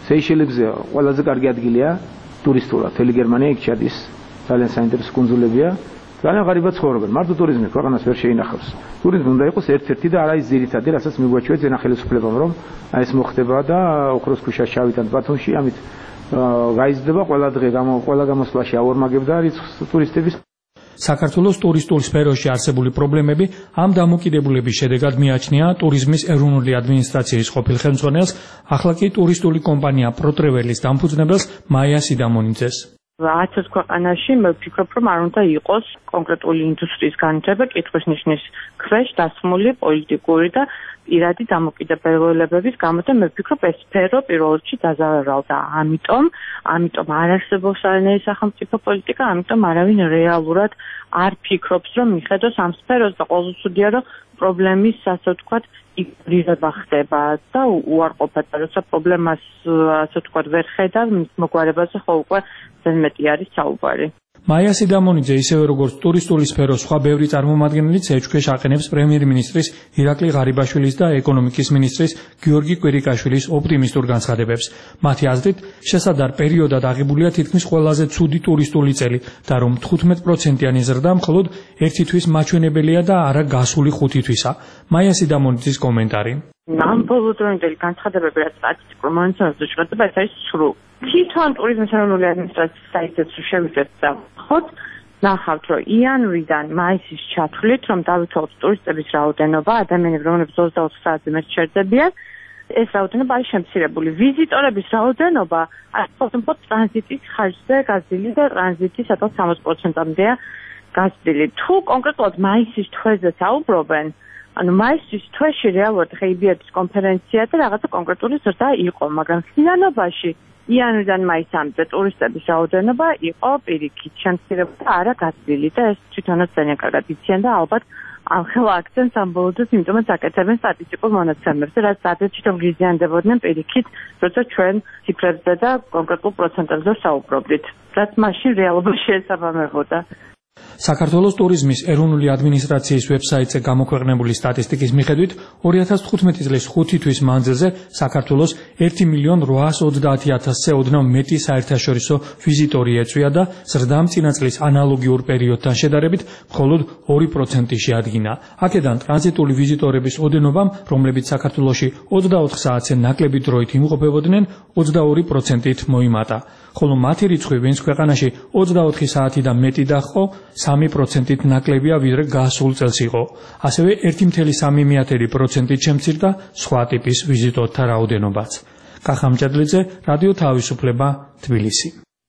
სეიშელებზე ყველაზე კარგი ადგილია ტურისტულად. თელი გერმანია იქ ჩადის. ძალიან საინტერესო კუნძულებია. ძალიან ღარიბა ცხოვრობენ. მარტო ტურიზმი ქვეყანას ვერ შეინახავს. ტურიზმი უნდა იყოს ერთ-ერთი და არა ის ძირითადი, რასაც მიგვაჩვენებს ძენა ხელისუფლებამ, რომ აი ეს მოხდება და ოქროს ქვიშას ჩავიტანთ ბათუმში, ამით გაიზრდება ყველა დღე, ყველა გამოსვლაში აორმაგებდა რიცხვს ტურისტების. საქართველოს ტურისტულ სფეროში არსებული პრობლემები ამ დამოკიდებულების შედეგად მიაჩნია ტურიზმის ეროვნული ადმინისტრაციის ყოფილ ხელმძღვანელს, ახლა კი ტურისტული კომპანია პროტრეველის დამფუძნებელს მაია სიდამონიძეს. ათას ქვეყანაში მე ვფიქრობ, რომ არ უნდა იყოს კონკრეტული ინდუსტრიის განვითარება კითხვის ნიშნის ქვეშ დასმული პოლიტიკური და პირადი დამოკიდებულებების გამო და მე ვფიქრობ, ეს სფერო პირველ რიგში დაზავერალდა. ამიტომ, ამიტომ არ არსებობს არანაირი სახელმწიფო პოლიტიკა, ამიტომ არავინ რეალურად არ ფიქრობს, რომ მიხედოს ამ სფეროს და ყველაზე ცუდია, რომ პრობლემის, ასე ვთქვათ, იგნორირება ხდება და უარყოფა, როცა პრობლემას, ასე ვთქვათ, ვერ ხედავ, მის მოგვარებაზე ხო უკვე ძალიან მეტი არის საუბარი. მაია სიდამონიძე ისევე როგორც ტურისტული სფეროს სხვა ბევრი წარმომადგენლიც ეჭქვეშ აყენებს პრემიერ-მინისტრის ირაკლი ღარიბაშვილის და ეკონომიკის მინისტრის გიორგი კვირიკაშვილის ოპტიმისტურ განცხადებებს. მათი აზრით, შესადარ პერიოდად აღებულია თითქმის ყველაზე ცუდი ტურისტული წელი და რომ თხუთმეტ პროცენტიანი ზრდა მხოლოდ ერთი თვის მაჩვენებელია და არა გასული ხუთი თვისა. მაია სიდამონიძის კომენტარი. ამ ბოლოდროინდელი განცხადებები, რაც სტატისტიკურ მონაცემებზე შეეხება, ეს არის სრულ. თვითონ ტურიზმის ეროვნული ადმინისტრაციის საიტზე შევიდეთ და ხოთ ნახავთ, რომ იანვრიდან მაისის ჩათვლით, რომ დავითვალოთ ტურისტების რაოდენობა, ადამიანები, რომლებიც ოცდაოთხ საათზე მეტ ჩერდებიან, ეს რაოდენობა არის შემცირებული. ვიზიტორების რაოდენობა არის ფოტომფოთ ტრანზიტის ხარჯზე გაზრდილი და ტრანზიტი სადღაც სამოცი პროცენტამდეა გაზრდილი. თუ კონკრეტულად მაისის თვეზე საუბრობენ, ანუ მაისის თვეში რეალურად ხეიბიების კონფერენცია და რაღაცა კონკრეტული ზრდა იყო, მაგრამ ხსნიანობაში იანვრიდან მაისამდე ტურისტების რაოდენობა იყო პირიქით შემცირებული და არა გაზრდილი და ეს თვითონაც ძალიან კარგად იციან და ალბათ ამხელა აქცენტს ამბოლოდეს, იმიტომაც აკეთებენ სტატისტიკურ მონაცემებზე, რაც ადრეჩი რომ გიზიანდებოდნენ პირიქით, როცა ჩვენ ციფრებზე და კონკრეტულ პროცენტებზე საუბრობდით, რაც მაშინ რეალობაში ესაბამებოდა. საქართველოს ტურიზმის ეროვნული ადმინისტრაციის ვებსაიტზე გამოქვეყნებული სტატისტიკის მიხედვით ორი ათას თხუთმეტი წლის ხუთი თვის მანძილზე საქართველოს ერთი მილიონ რვაას ოცდაათი ათასზე ოდნავ მეტი საერთაშორისო ვიზიტორი ეწვია და ზრდამ წინა წლის ანალოგიურ პერიოდთან შედარებით მხოლოდ ორი პროცენტი შეადგინა. აქედან ტრანზიტული ვიზიტორების ოდენობამ, რომლებიც საქართველოში ოცდაოთხ საათზე ნაკლები დროით იმყოფებოდნენ, ოცდაორი პროცენტით მოიმატა. ხოლო მათი რიცხვი, ვინც ქვეყანაში ოცდაოთხი საათი და მეტი დაჰყო, სამი პროცენტით ნაკლებია, ვიდრე გასულ წელს იყო. ასევე ერთი მცდელო სამი პროცენტით შემცირდა სხვა ტიპის ვიზიტორთა რაოდენობაც. კახამჭადლიძე, რადიო თავისუფლება, თბილისი.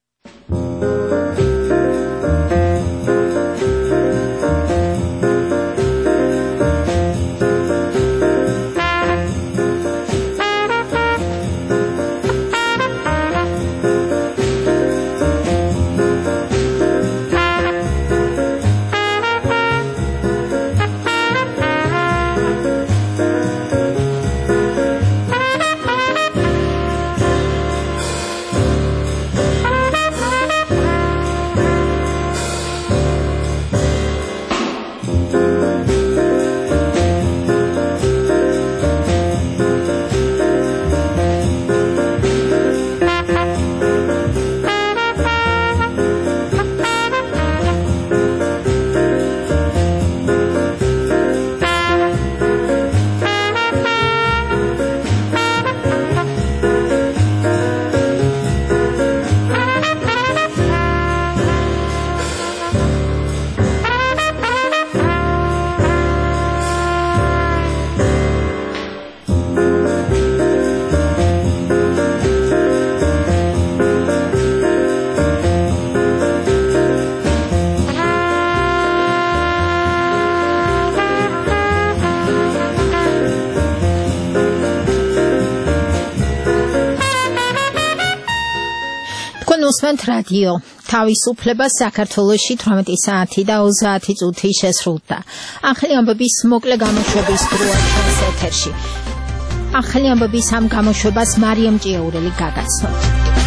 უსმენთ რადიო თავისუფლება საქართველოში თვრამეტი საათი და ოცდაათი წუთი შესრულდა. ახალი ამბების მოკლე გამოშვების დროა ჩვენს ეთერში. ახალი ამბების ამ გამოშვებას მარიამ ჭიაურელი გაგაცნოთ.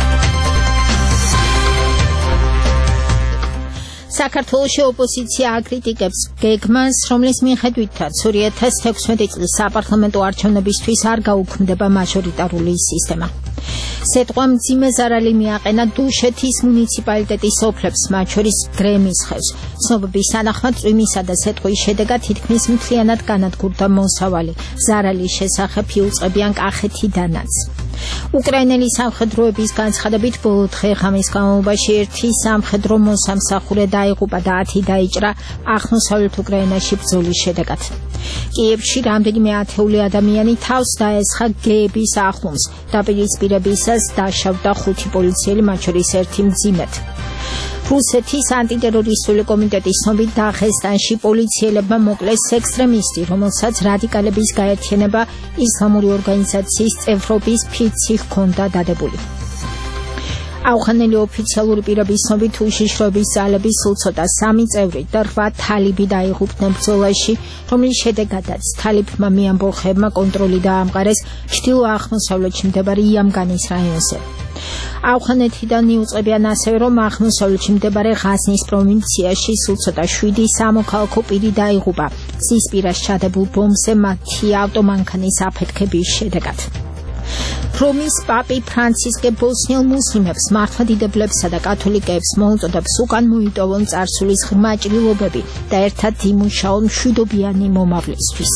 საქართველოში ოპოზიცია აკრიტიკებს გეგმას, რომლის მიხედვითაც ორი ათას თექვსმეტი წლის საპარლამენტო არჩევნებისთვის არ გაუქმდება მაჟორიტარული სისტემა. სიტყვა მძიმე ზარალი მიაყენა დუშეთის მუნიციპალიტეტის ოფლებს, მათ შორის გრემის ხევს. ცნობების თანახმად წვიმისა და სიტყვის შედეგად თითქმის მთლიანად განადგურდა მოსავალი. ზარალის შესახებ იუწყებიან კახეთიდანაც. უკრაინელი სამხედროების განცხადებით ბოლო დღე-ღამის განმავლობაში ერთი სამხედრო მოსამსახურე დაიღუპა და ათი დაიჭრა აღმოსავლეთ უკრაინაში ბრძოლის შედეგად. კიევში რამდენიმე ათეული ადამიანი თავს დაესხა გეების ახლომს. დაპირისპირებისას დაშავდა ხუთი პოლიციელი, მათ შორის ერთი მძიმედ. რუსეთის ანტიტერორისტული კომიტეტის ცნობით დაღესტანში პოლიციელებმა მოკლეს ექსტრემისტი, რომელსაც რადიკალების გაერთიანება ისლამური ორგანიზაციის წევრობის ფიცი ჰქონდა დადებული. აუხანელი ოფიციალური პირების ცნობით უშიშროების ძალები სულ ცოტა სამი წევრი და რვა თალიბი დაიღუპნენ ბრძოლაში, რომლის შედეგადაც თალიბმა მეამბოხებმა კონტროლი დაამყარეს ჩრდილო-აღმოსავლეთში მდებარე იამგანის რაიონზე. აუხანეთიდან იუწყებიან ასევე, რომ აღმოსავლეთში მდებარე ღაზნის პროვინციაში სულ ცოტა შვიდი სამოქალაქო პირი დაიღუპა გზის პირას ჩადებულ ბომბზე მათი ავტომანქანის აფეთქების შედეგად. რომის პაპი ფრანცისკე ბოსნიელ მუსლიმებს, მართლმადიდებლებსა და კათოლიკეებს მოუწოდებს უკან მოიტოვონ წარსულის ღრმა ჭრილობები და ერთად იმუშაონ მშვიდობიანი მომავლისთვის.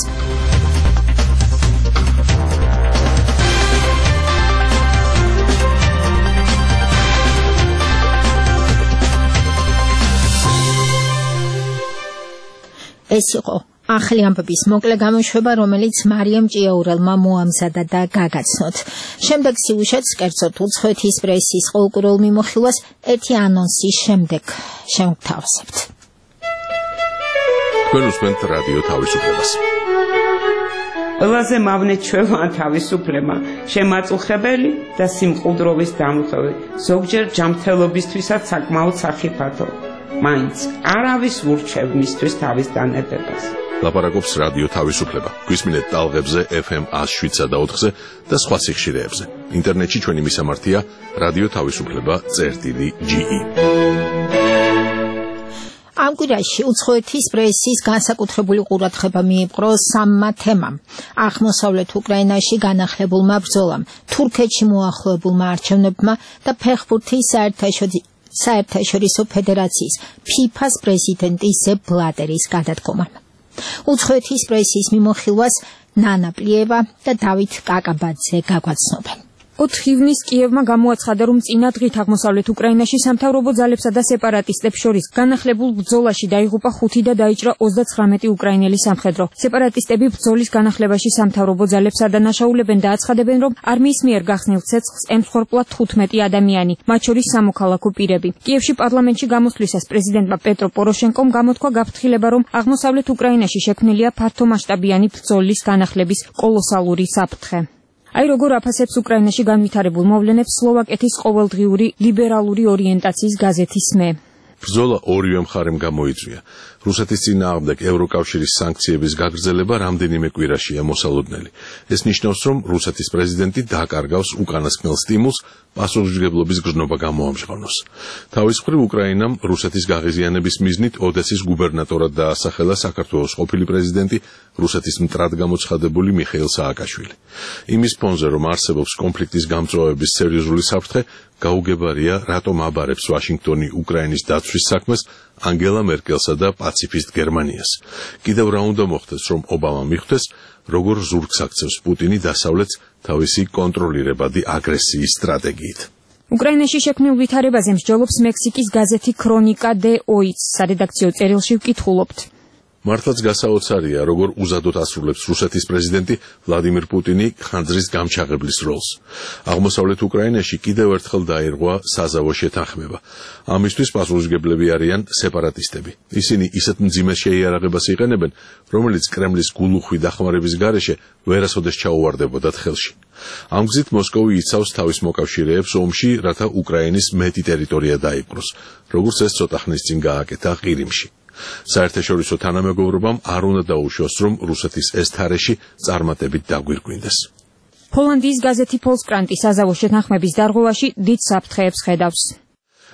ეს იყო ახალი ამბების მოკლე გამოშვება, რომელიც მარიამ ჭიაურელმა მოამზადა და გაგაცნოთ. შემდეგ სიუჟეტს, კერძოდ უცხოეთის პრესის ყოველკვირეულ მიმოხილვას ერთი ანონსის შემდეგ შევთავაზებთ. თქვენ უსმენთ რადიო თავისუფლებას. ყველაზე მავნე ჩვევა თავისუფლება, შემაწუხებელი და სიმყუდროვის დამხები, ზოგჯერ ჯანმრთელობისთვისაც საკმაოდ სახიფათო. მაინც არავის ურჩევ მისთვის თავის დანებებას. ლაპარაკობს რადიო თავისუფლება. გვისმინეთ ტალღებზე ეფ ემ ათს შვიდსა და ოთხზე და სხვა სიხშირეებზე. ინტერნეტში ჩვენი მისამართია რადიო თავისუფლება წერტილი ჯი ი. ამ კვირაში უცხოეთის პრესის განსაკუთრებული ყურადღება მიიპყრო სამმა თემამ: აღმოსავლეთ უკრაინაში განახლებულმა ბრძოლამ, თურქეთში მოახლოებულმა არჩევნებმა და ფეხბურთის საერთაშორისო საერთაშორისო ფედერაციის ფიფას პრეზიდენტის სეპ ბლატერის გადადგომამ. უცხოეთის პრესის მიმოხილვას ნანა პლიევა და დავით კაკაბაძე გაგვაცნობენ. ოთხი ივნისს კიევმა გამოაცხადა, რომ წინა დღით აღმოსავლეთ უკრაინაში სამთავრობო ძალებსა და სეპარატისტებს შორის განახლებულ ბრძოლაში დაიღუპა ხუთი და დაიჭრა ოცდაცხრამეტი უკრაინელი სამხედრო. სეპარატისტები ბრძოლის განახლებაში სამთავრობო ძალებს ადანაშაულებენ და აცხადებენ, რომ არმიის მიერ გახსნილ ცეცხლს ემსხვერპლა თხუთმეტი ადამიანი, მათ შორის სამოქალაქო პირები. კიევში პარლამენტში გამოსვლისას პრეზიდენტმა პეტრო პოროშენკომ გამოთქვა გაფრთხილება, რომ აღმოსავლეთ უკრაინაში შექმნილია ფართომასშტაბიანი ბრძოლის განახლების კოლოსალური საფრთხე. აი როგორ აფასებს უკრაინაში განვითარებულ მოვლენებს სლოვაკეთის ყოველდღიური ლიბერალური ორიენტაციის გაზეთი სმე. ბრძოლა ორივე მხარემ გამოიწვია. რუსეთის წინააღმდეგ ევროკავშირის სანქციების გაგრძელება რამდენიმე კვირაშია მოსალოდნელი. ეს ნიშნავს, რომ რუსეთის პრეზიდენტი დაკარგავს უკანასკნელ სტიმულს პასუხისმგებლობის გრძნობა გამოამჟღავნოს. თავის მხრივ უკრაინამ რუსეთის გაღიზიანების მიზნით ოდესის გუბერნატორად დაასახელა საქართველოს ყოფილი პრეზიდენტი, რუსეთის მტრად გამოცხადებული მიხეილ სააკაშვილი. იმის ფონზე, რომ არსებობს კონფლიქტის გამწვავების სერიოზული საფრთხე, გაუგებარია, რატომ აბარებს ვაშინგტონი უკრაინის დაცვის საქმეს ანგელა მერკელსა და პაციფისტ გერმანიას. კიდევ რა უნდა მოხდეს, რომ ობამა მიხვდეს, როგორ ზურგს აქცევს პუტინი დასავლეთს თავისი კონტროლირებადი აგრესიის სტრატეგიით. უკრაინაში შექმნილ ვითარებაზე მსჯელობს მექსიკის გაზეთი ქრონიკა დე ოიც. სარედაქციო წერილში ვკითხულობთ. მართლაც გასაოცარია, როგორ უზადოდ ასრულებს რუსეთის პრეზიდენტი ვლადიმირ პუტინი ხანძრის გამჩაღებლის როლს. აღმოსავლეთ უკრაინაში კიდევ ერთხელ დაირღვა საზავო შეთანხმება. ამისთვის პასუხისმგებლები არიან სეპარატისტები. ისინი ისეთ მძიმე შეიარაღებას იყენებენ, რომელიც კრემლის გულუხვი დახმარების გარეშე ვერასოდეს ჩაუვარდებოდათ ხელში. ამ გზით მოსკოვი იცავს თავის მოკავშირეებს ომში, რათა უკრაინის მეტი ტერიტორია დაიპყროს, როგორც ეს ცოტა ხნის წინ გააკეთა ყირიმში. საერთაშორისო თანამეგობრობამ არ უნდა დაუშვოს, რომ რუსეთის ეს თარეში წარმატებით დაგვირგვინდეს. ჰოლანდიის გაზეთი ფოლკსკრანტი საზავო შეთანხმების დარღვევაში დიდ საფრთხეებს ხედავს.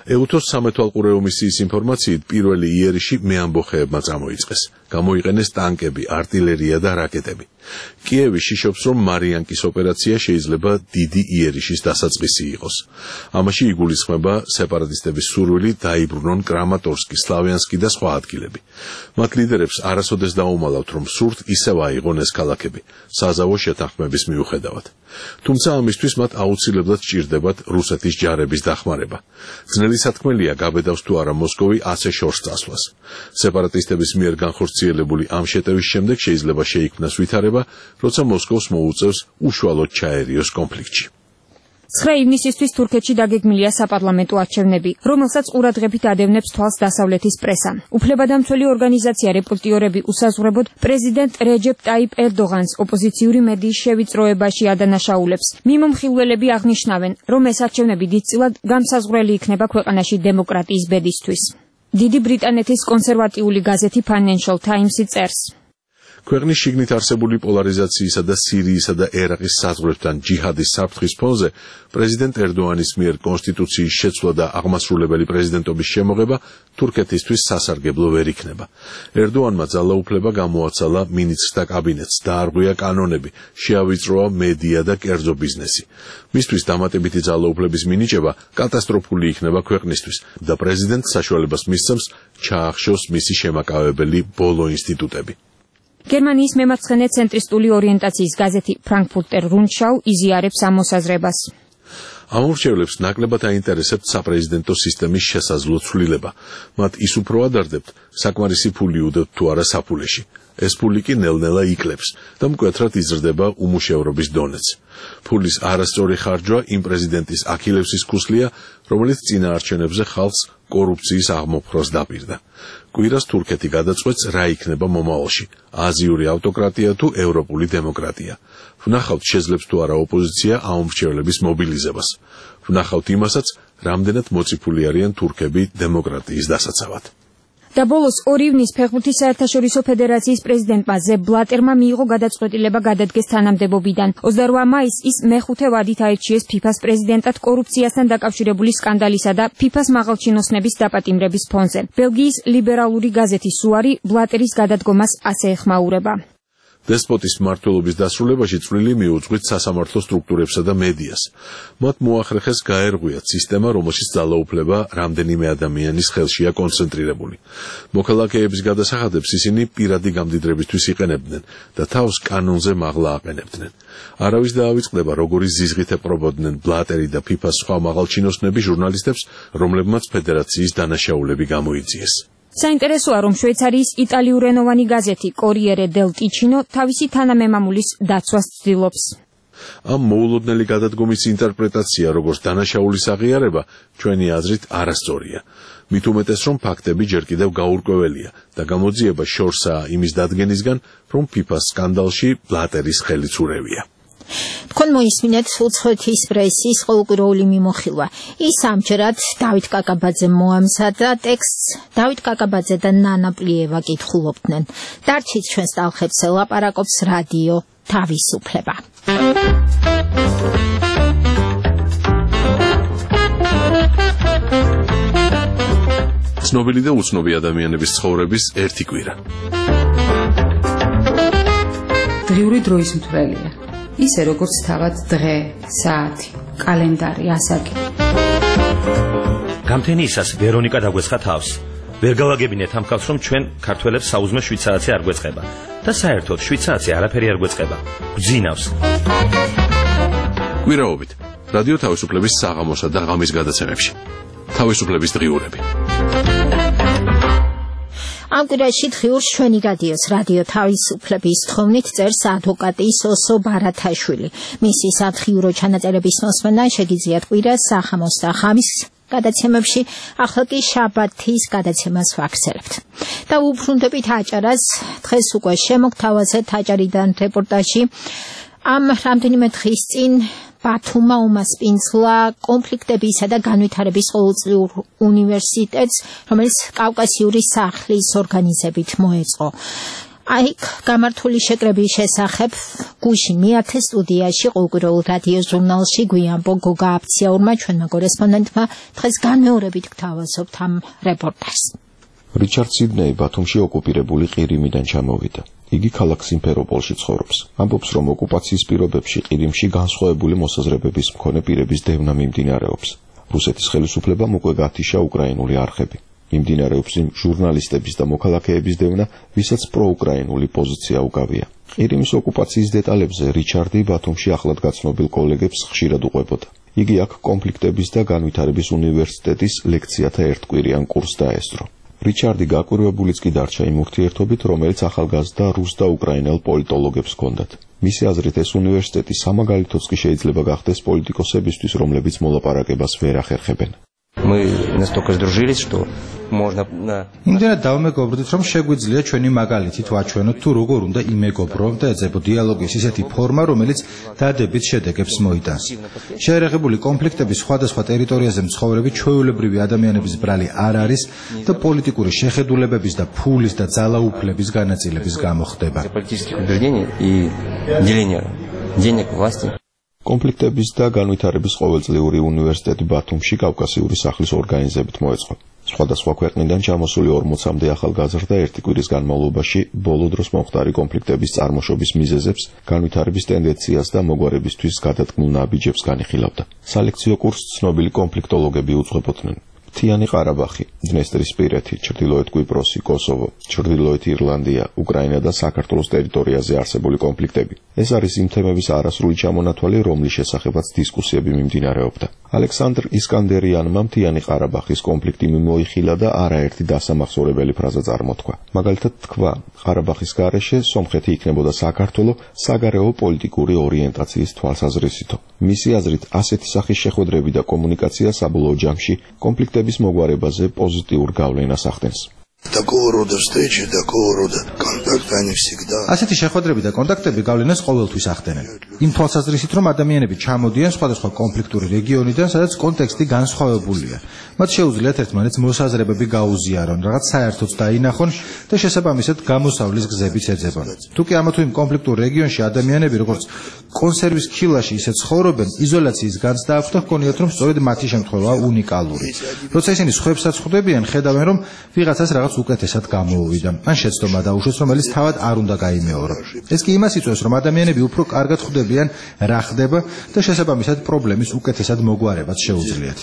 ეუთოს სამეთვალყურეო მისიის ინფორმაციით პირველი იერიში მეამბოხეებმა წამოიწყეს. გამოიყენეს ტანკები, არტილერია და რაკეტები. კიევი შიშობს, რომ მარიანკის ოპერაცია შეიძლება დიდი იერიშის დასაწყისი იყოს. ამაში იგულისხმება სეპარატისტების სურვილი დაიბრუნონ კრამატორსკი, სლავიანსკი და სხვა ადგილები. მათ ლიდერებს არასოდეს დაუმალავთ, რომ სურთ ისევ აიღონ ეს ქალაქები, საზავო შეთანხმების მიუხედავად. თუმცა ამისთვის მათ აუცილებლად სჭირდებათ რუსეთის ჯარების დახმარება. ძნელი სათქმელია, გაბედავს თუ არა მოსკოვი ასე შორს წასვლას. სეპარატისტების მიერ განხორციელებული ამ შეტევის შემდეგ შეიძლება შეიქმნას ვითარება, როცა მოსკოვს მოუწევს უშუალოდ ჩაერიოს კონფლიქტში. ცხრა ივნისისთვის თურქეთში დაგეგმილია საპარლამენტო არჩევნები, რომელსაც ყურადღებით ადევნებს თვალს დასავლეთის პრესა. უფლებადამცველი ორგანიზაცია რეპორტიორები უსაზღვრებოდ პრეზიდენტ რეჯეპ ტაიპ ერდოღანს ოპოზიციური მედიის შევიწროებაში ადანაშაულებს. მიმომხილველები აღნიშნავენ, რომ ეს არჩევნები დიდწილად განსაზღვრელი იქნება ქვეყანაში დემოკრატიის ბედისთვის. დიდი ბრიტანეთის კონსერვატიული გაზეთი Financial Times-ი წერს. ქვეყნის შიგნით არსებული პოლარიზაციისა და სირიისა და ერაყის საზღვრებთან ჯიჰადის საფრთხის ფონზე პრეზიდენტ ერდოანის მიერ კონსტიტუციის შეცვლა და აღმასრულებელი პრეზიდენტობის შემოღება თურქეთისთვის სასარგებლო ვერ იქნება. ერდოანმა ძალაუფლება გამოაცალა მინისტრთა კაბინეტს, დაარღვია კანონები, შეავიწროა მედია და კერძო ბიზნესი. მისთვის დამატებითი ძალაუფლების მინიჭება კატასტროფული იქნება ქვეყნისთვის და პრეზიდენტს საშუალებას მისცემს ჩაახშოს მისი შემაკავებელი ბოლო ინსტიტუტები. გერმანიის მემარცხენე ცენტრისტული ორიენტაციის გაზეთი Frankfurter Rundschau იზიარებს ამ მოსაზრებას. ამორჩევლებს ნაკლებად აინტერესებთ საპრეზიდენტო სისტემის შესაძლო ცვლილება. მათ ის უფრო ადარდებთ, საკმარისი ფული უდევთ თუ არა საფულეში. ეს ფული კი ნელ-ნელა იკლებს და მკვეთრად იზრდება უმუშევრობის დონეც. ფულის არასწორი ხარჯვა იმ პრეზიდენტის აქილევსის ქუსლია, რომელიც წინა არჩევნებზე ხალხს კორუფციის აღმოფხვრას დაპირდა. კვირას თურქეთი გადაწყვეტს, რა იქნება მომავალში, აზიური ავტოკრატია თუ ევროპული დემოკრატია. ვნახავთ, შეძლებს თუ არა ოპოზიცია ამომრჩევლების მობილიზებას. ვნახავთ იმასაც, რამდენად მოციფული არიან თურქები დემოკრატიის დასაცავად. და ბოლოს ორი ივნის ფეხბურთის საერთაშორისო ფედერაციის პრეზიდენტმა ზებ ბლატერმა მიიღო გადაწყვეტილება გადადგეს თანამდებობიდან. ოცდაორმა მაისს ის მეხუთე ვადით აირჩიეს ფიფას პრეზიდენტად კორუფციასთან დაკავშირებული სკანდალისა და ფიფას მაღალჩინოსნების დაპატიმრების ფონზე. ბელგიის ლიბერალური გაზეთი სუარი ბლატერის გადადგომას ასე ეხმაურება. დესპოტის მმართველობის დასრულებაში წვლილი მიუძღვით სასამართლო სტრუქტურებსა და მედიას. მათ მოახერხეს გაერღვიათ სისტემა, რომელშიც ძალაუფლება რამდენიმე ადამიანის ხელშია კონცენტრირებული. მოქალაქეების გადასახადებს ისინი პირადი გამდიდრებისთვის იყენებდნენ და თავს კანონზე მაღლა აყენებდნენ. არავის დაავიწყდება, როგორი ზიზღით ეპყრობოდნენ ბლატერი და ფიფას სხვა მაღალჩინოსნები ჟურნალისტებს, რომლებმაც ფედერაციის დანაშაულები გამოიწიეს. საინტერესოა, რომ შვეიცარიის იტალიურენოვანი გაზეთი Corriere del Ticino თავისი თანამემამულის დაცვას ცდილობს. ამ მოულოდნელი გადადგომის ინტერპრეტაცია, როგორც დანაშაულის აღიარება, ჩვენი აზრით არასწორია. მით უმეტეს, რომ ფაქტები ჯერ კიდევ გაურკვეველია და გამოძიება შორსაა იმის დადგენისგან, რომ ფიფას სკანდალში ბლატერის ხელიც ურევია. თქვენ მოისმინეთ უცხოეთის პრესის ყოველკვირეული მიმოხილვა. ის ამჯერად დავით კაკაბაძემ მოამზადა ტექსტს. დავით კაკაბაძე და ნანა პლიევა კითხულობდნენ. დარჩით ჩვენს ტალხებზე ლაპარაკობს რადიო თავისუფლება. ცნობილი და უცნობი ადამიანების ცხოვრების ერთი კვირა. დღიური დროის მთვრელია. ისე როგორც თავად დღე, საათი, კალენდარი, ასაკი. გამთენიისას ვერონიკა დაგვეცხა თავს. ვერ გავაგებინეთ ამ ხალხს, რომ ჩვენ ქართველებს საუზმე შვიცარაცი არ გვეწყება და საერთოდ შვიცარაცი არაფერი არ გვეწყება. გძინავს. კვირაობით რადიო თავისუფლების საღამოსა და ღამის გადაცემებში. თავისუფლების დღიურები. ამ კვირაში დღიურს ჩვენი რადიოს რადიო თავისუფლების თხოვნით წერს ადვოკატი სოსო ბარათაშვილი. მისი სათხიურო ჩანაწერების მოსმენა შეგიძლიათ კვირას საღამოს და ღამის გადაცემებში, ახლა კი შაბათის გადაცემას ვაქცევთ. და უბრუნდებით აჭარას, დღეს უკვე შემოგთავაზეთ აჭარიდან რეპორტაჟი. ამ რამდენიმე დღის წინ ბათუმმა უმასპინძლა კონფლიქტებისა და განვითარების ყოველწლიურ უნივერსიტეტს, რომელიც კავკასიური სახლის ორგანიზებით მოეწყო. Այգ გამართული შეკრების შესახებ გუშინ მეათე სტუდიაში ყურყურულ რადიო ჟურნალში გვიანბო გოგა აფციაურმა ჩვენმა კორესპონდენტმა დღეს განმეორებით გთავაზობთ ამ რეპორტაჟს. რიჩარდ სიდნეი ბათუმში ოკუპირებული ყირიმიდან ჩამოვიდა. იგი ქალაქ სიმფეროპოლში ცხოვრობს. ამბობს, რომ ოკუპაციის პირობებში ყირიმში განსხვავებული მოსაზრებების მქონე პირების დევნა მიმდინარეობს. რუსეთის ხელისუფლებამ უკვე გათიშა უკრაინული არხები. მიმდინარეობს იმ ჟურნალისტების და მოქალაქეების დევნა, ვისაც პროუკრაინული პოზიცია უკავია. ყირიმის ოკუპაციის დეტალებზე რიჩარდი ბათუმში ახლად გაცნობილ კოლეგებს ხშირად უყვებოდა. იგი აქ კონფლიქტების და განვითარების უნივერსიტეტის ლექციათა ერთკვირიან კურსს დაესწრო. რიჩარდი გაკვირვებულიც კი დარჩა იმ ურთიერთობით, რომელიც ახალგაზრდა რუს და უკრაინელ პოლიტოლოგებს ჰქონდათ. მისი აზრით, ეს უნივერსიტეტი სამაგალითოც კი შეიძლება გახდეს პოლიტიკოსებისთვის, რომლებიც მოლაპარაკებას ვერ ახერხებენ. Мы настолько сдружились, что можно იმდენად დავმეგობრდით, რომ შეგვიძლია ჩვენი მაგალითით ვაჩვენოთ თუ როგორ უნდა იმეგობროთ და ეძებო დიალოგის ისეთი ფორმა, რომელიც დადებით შედეგებს მოიტანს. შეერაღებული კონფლიქტების სხვადასხვა ტერიტორიაზე მცხოვრები ჩვეულებრივი ადამიანების ბრალი არ არის და პოლიტიკური შეხედულებების და ფულის და ძალაუფლების განაწილების გამო ხდება. კონფლიქტების და განვითარების ყოველწლიური უნივერსიტეტი ბათუმში კავკასიური სახლის ორგანიზებით მოეწყო. სხვადასხვა ქვეყნიდან ჩამოსული ორმოცამდე ახალგაზრდა ერთი კვირის განმავლობაში ბოლო დროს მომხდარი კონფლიქტების წარმოშობის მიზეზებს, განვითარების ტენდენციას და მოგვარებისთვის გადადგმულ ნაბიჯებს განიხილავდა. სალექციო კურსს ცნობილი კონფლიქტოლოგები უძღვებოდნენ. მთიანი ყარაბახი, დნესტრისპირეთი, ჩრდილოეთ კვიპროსი, კოსოვო, ჩრდილოეთ ირლანდია, უკრაინა და საქართველოს ტერიტორიაზე არსებული კონფლიქტები. ეს არის იმ თემების არასრული ჩამონათვალი, რომლის შესახებაც დისკუსიები მიმდინარეობდა. ალექსანდრ ისკანდერიანმა მთიანი ყარაბახის კონფლიქტი მიმოიხილა და არაერთი დასამახსოვრებელი ფრაზა წარმოთქვა. მაგალითად თქვა, ყარაბახის გარეშე სომხეთი იქნებოდა საქართველო საგარეო პოლიტიკური ორიენტაციის თვალსაზრისითო. მისი აზრით, ასეთი სახის შეხვედრები და კომუნიკაცია საბოლოო ჯამში კონფლიქტების მოგვარებაზე პოზიტიურ გავლენას ახდენს. Такого рода встречи, такого рода контакты, они всегда. ასეთი შეხვედრები და კონტაქტები გავლენას ყოველთვის ახდენენ. იმ თვალსაზრისით, რომ ადამიანები ჩამოდიან სხვადასხვა კონფლიქტური რეგიონიდან, სადაც კონტექსტი განსხვავებულია. მათ შეუძლიათ ერთმანეთს მოსაზრებები გაუზიარონ, რაღაც საერთოც დაინახონ და შესაბამისად გამოსავლის გზებიც ეძებონ. თუკი ამა თუ იმ კონფლიქტურ რეგიონში ადამიანები როგორც კონსერვის ქილაში ისე ცხოვრობენ, იზოლაციის განცდა აქვს და ჰგონიათ, რომ სწორედ მათი შემთხვევაა უნიკალური. როცა ისინი სხვებსაც ხვდებიან, ხედავენ, რომ ვიღაცას რაღაც უკეთესად გამოუვიდა. ან შეცდომა დაუშვეს, რომელიც თავად არ უნდა გაიმეორო. ეს კი იმას იწვევს, რომ ადამიანები უფრო კარგად ხვდებიან, რა ხდება და შესაბამისად პრობლემის უკეთესად მოგვარებაც შეუძლიათ.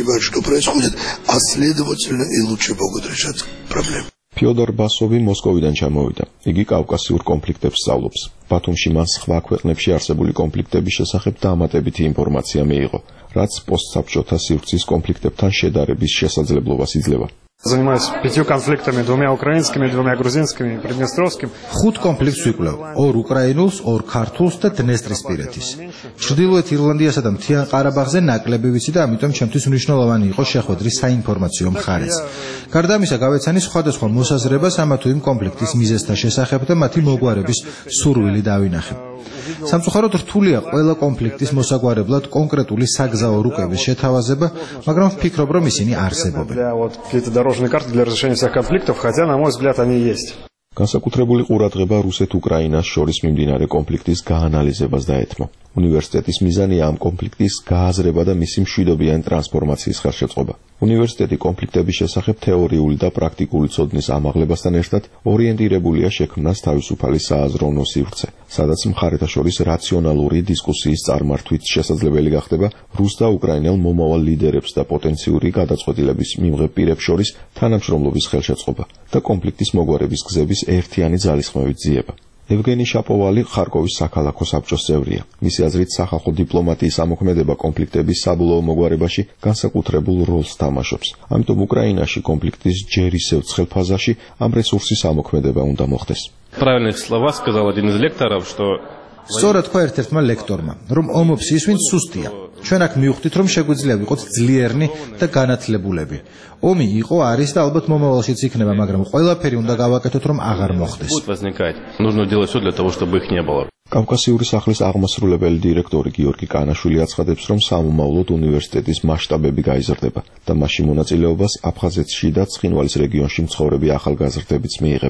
а следовательно и лучше могут решать проблемы. ფიოდორ ბასოვი მოსკოვიდან ჩამოვიდა. იგი კავკასიურ კონფლიქტებს სწავლობს. ბათუმში მან სხვა ქვეყნებში არსებული კონფლიქტების შესახებ დამატებითი ინფორმაცია მიიღო, რაც პოსტსაბჭოთა სივრცის კონფლიქტებთან შედარების შესაძლებლობას იძლევა. Занимаюсь пятью конфликтами, двумя украинскими, двумя грузинскими, приднестровским. ხუთ კონფლიქტს ვიკვლევ, ორ უკრაინულს, ორ ქართულს და დნესტრისპირეთის. ჩრდილოეთ ირლანდიასა და მთიან ყარაბაღზე ნაკლები ვიცი და ამიტომ ჩემთვის მნიშვნელოვანი იყო შეხვედრის საინფორმაციო მხარეც. გარდა ამისა, გავეცანი სხვადასხვა მოსაზრებას ამა თუ იმ კონფლიქტის მიზეზთა შესახებ და მათი მოგვარების სურვილი დავინახე. სამწუხაროდ რთულია ყველა კონფლიქტის მოსაგვარებლად კონკრეტული საგზაო რუკების შეთავაზება, მაგრამ ვფიქრობ, რომ ისინი არსებობენ. Дорожные карты для разрешения всех конфликтов, хотя, на мой взгляд, они есть. განსაკუთრებული ყურადღება რუსეთ-უკრაინას შორის მიმდინარე კონფლიქტის გაანალიზებას დაეთმო. უნივერსიტეტის მიზანია ამ კონფლიქტის გააზრება და მისი მშვიდობიანი ტრანსფორმაციის ხელშეწყობა. უნივერსიტეტი კონფლიქტების შესახებ თეორიული და პრაქტიკული ცოდნის ამაღლებასთან ერთად ორიენტირებულია შექმნას თავისუფალი სააზროვნო სივრცე, სადაც მხარეთა შორის რაციონალური დისკუსიის წარმართვით შესაძლებელი გახდება რუს და უკრაინელ მომავალ ლიდერებს და პოტენციური გადაწყვეტილების მიმღებ პირებს შორის თანამშრომლობის ხელშეწყობა და კონფლიქტის მოგვარების გზების ერთიანი ძალისხმევით ძიება. ევგენი შაპოვალი ხარკოვის საქალაქო საბჭოს წევრია. მისი აზრით, სახალხო დიპლომატიის ამოქმედება კონფლიქტების საბოლოო მოგვარებაში განსაკუთრებულ როლს თამაშობს. ამიტომ უკრაინაში კონფლიქტის ჯერ ისევ ცხელ ფაზაში ამ რესურსის ამოქმედება უნდა მოხდეს. Правильных слова сказал один из лекторов, что სწორად თქვა ერთ-ერთმა ლექტორმა, რომ ომობს ის, ვინც სუსტია. ჩვენ აქ მივხვდით, რომ შეგვიძლია ვიყოთ ძლიერნი და განათლებულები. ომი იყო, არის და ალბათ მომავალშიც იქნება, მაგრამ ყველაფერი უნდა გავაკეთოთ, რომ აღარ მოხდეს. Нужно делать все для того, чтобы их не было. კავკასიური სახლის აღმასრულებელი დირექტორი გიორგი კანაშვილი აცხადებს, რომ სამომავლოდ უნივერსიტეტის მასშტაბები გაიზრდება და მასში მონაწილეობას აფხაზეთში და ცხინვალის რეგიონში მცხოვრები ახალგაზრდებიც მიიღებენ.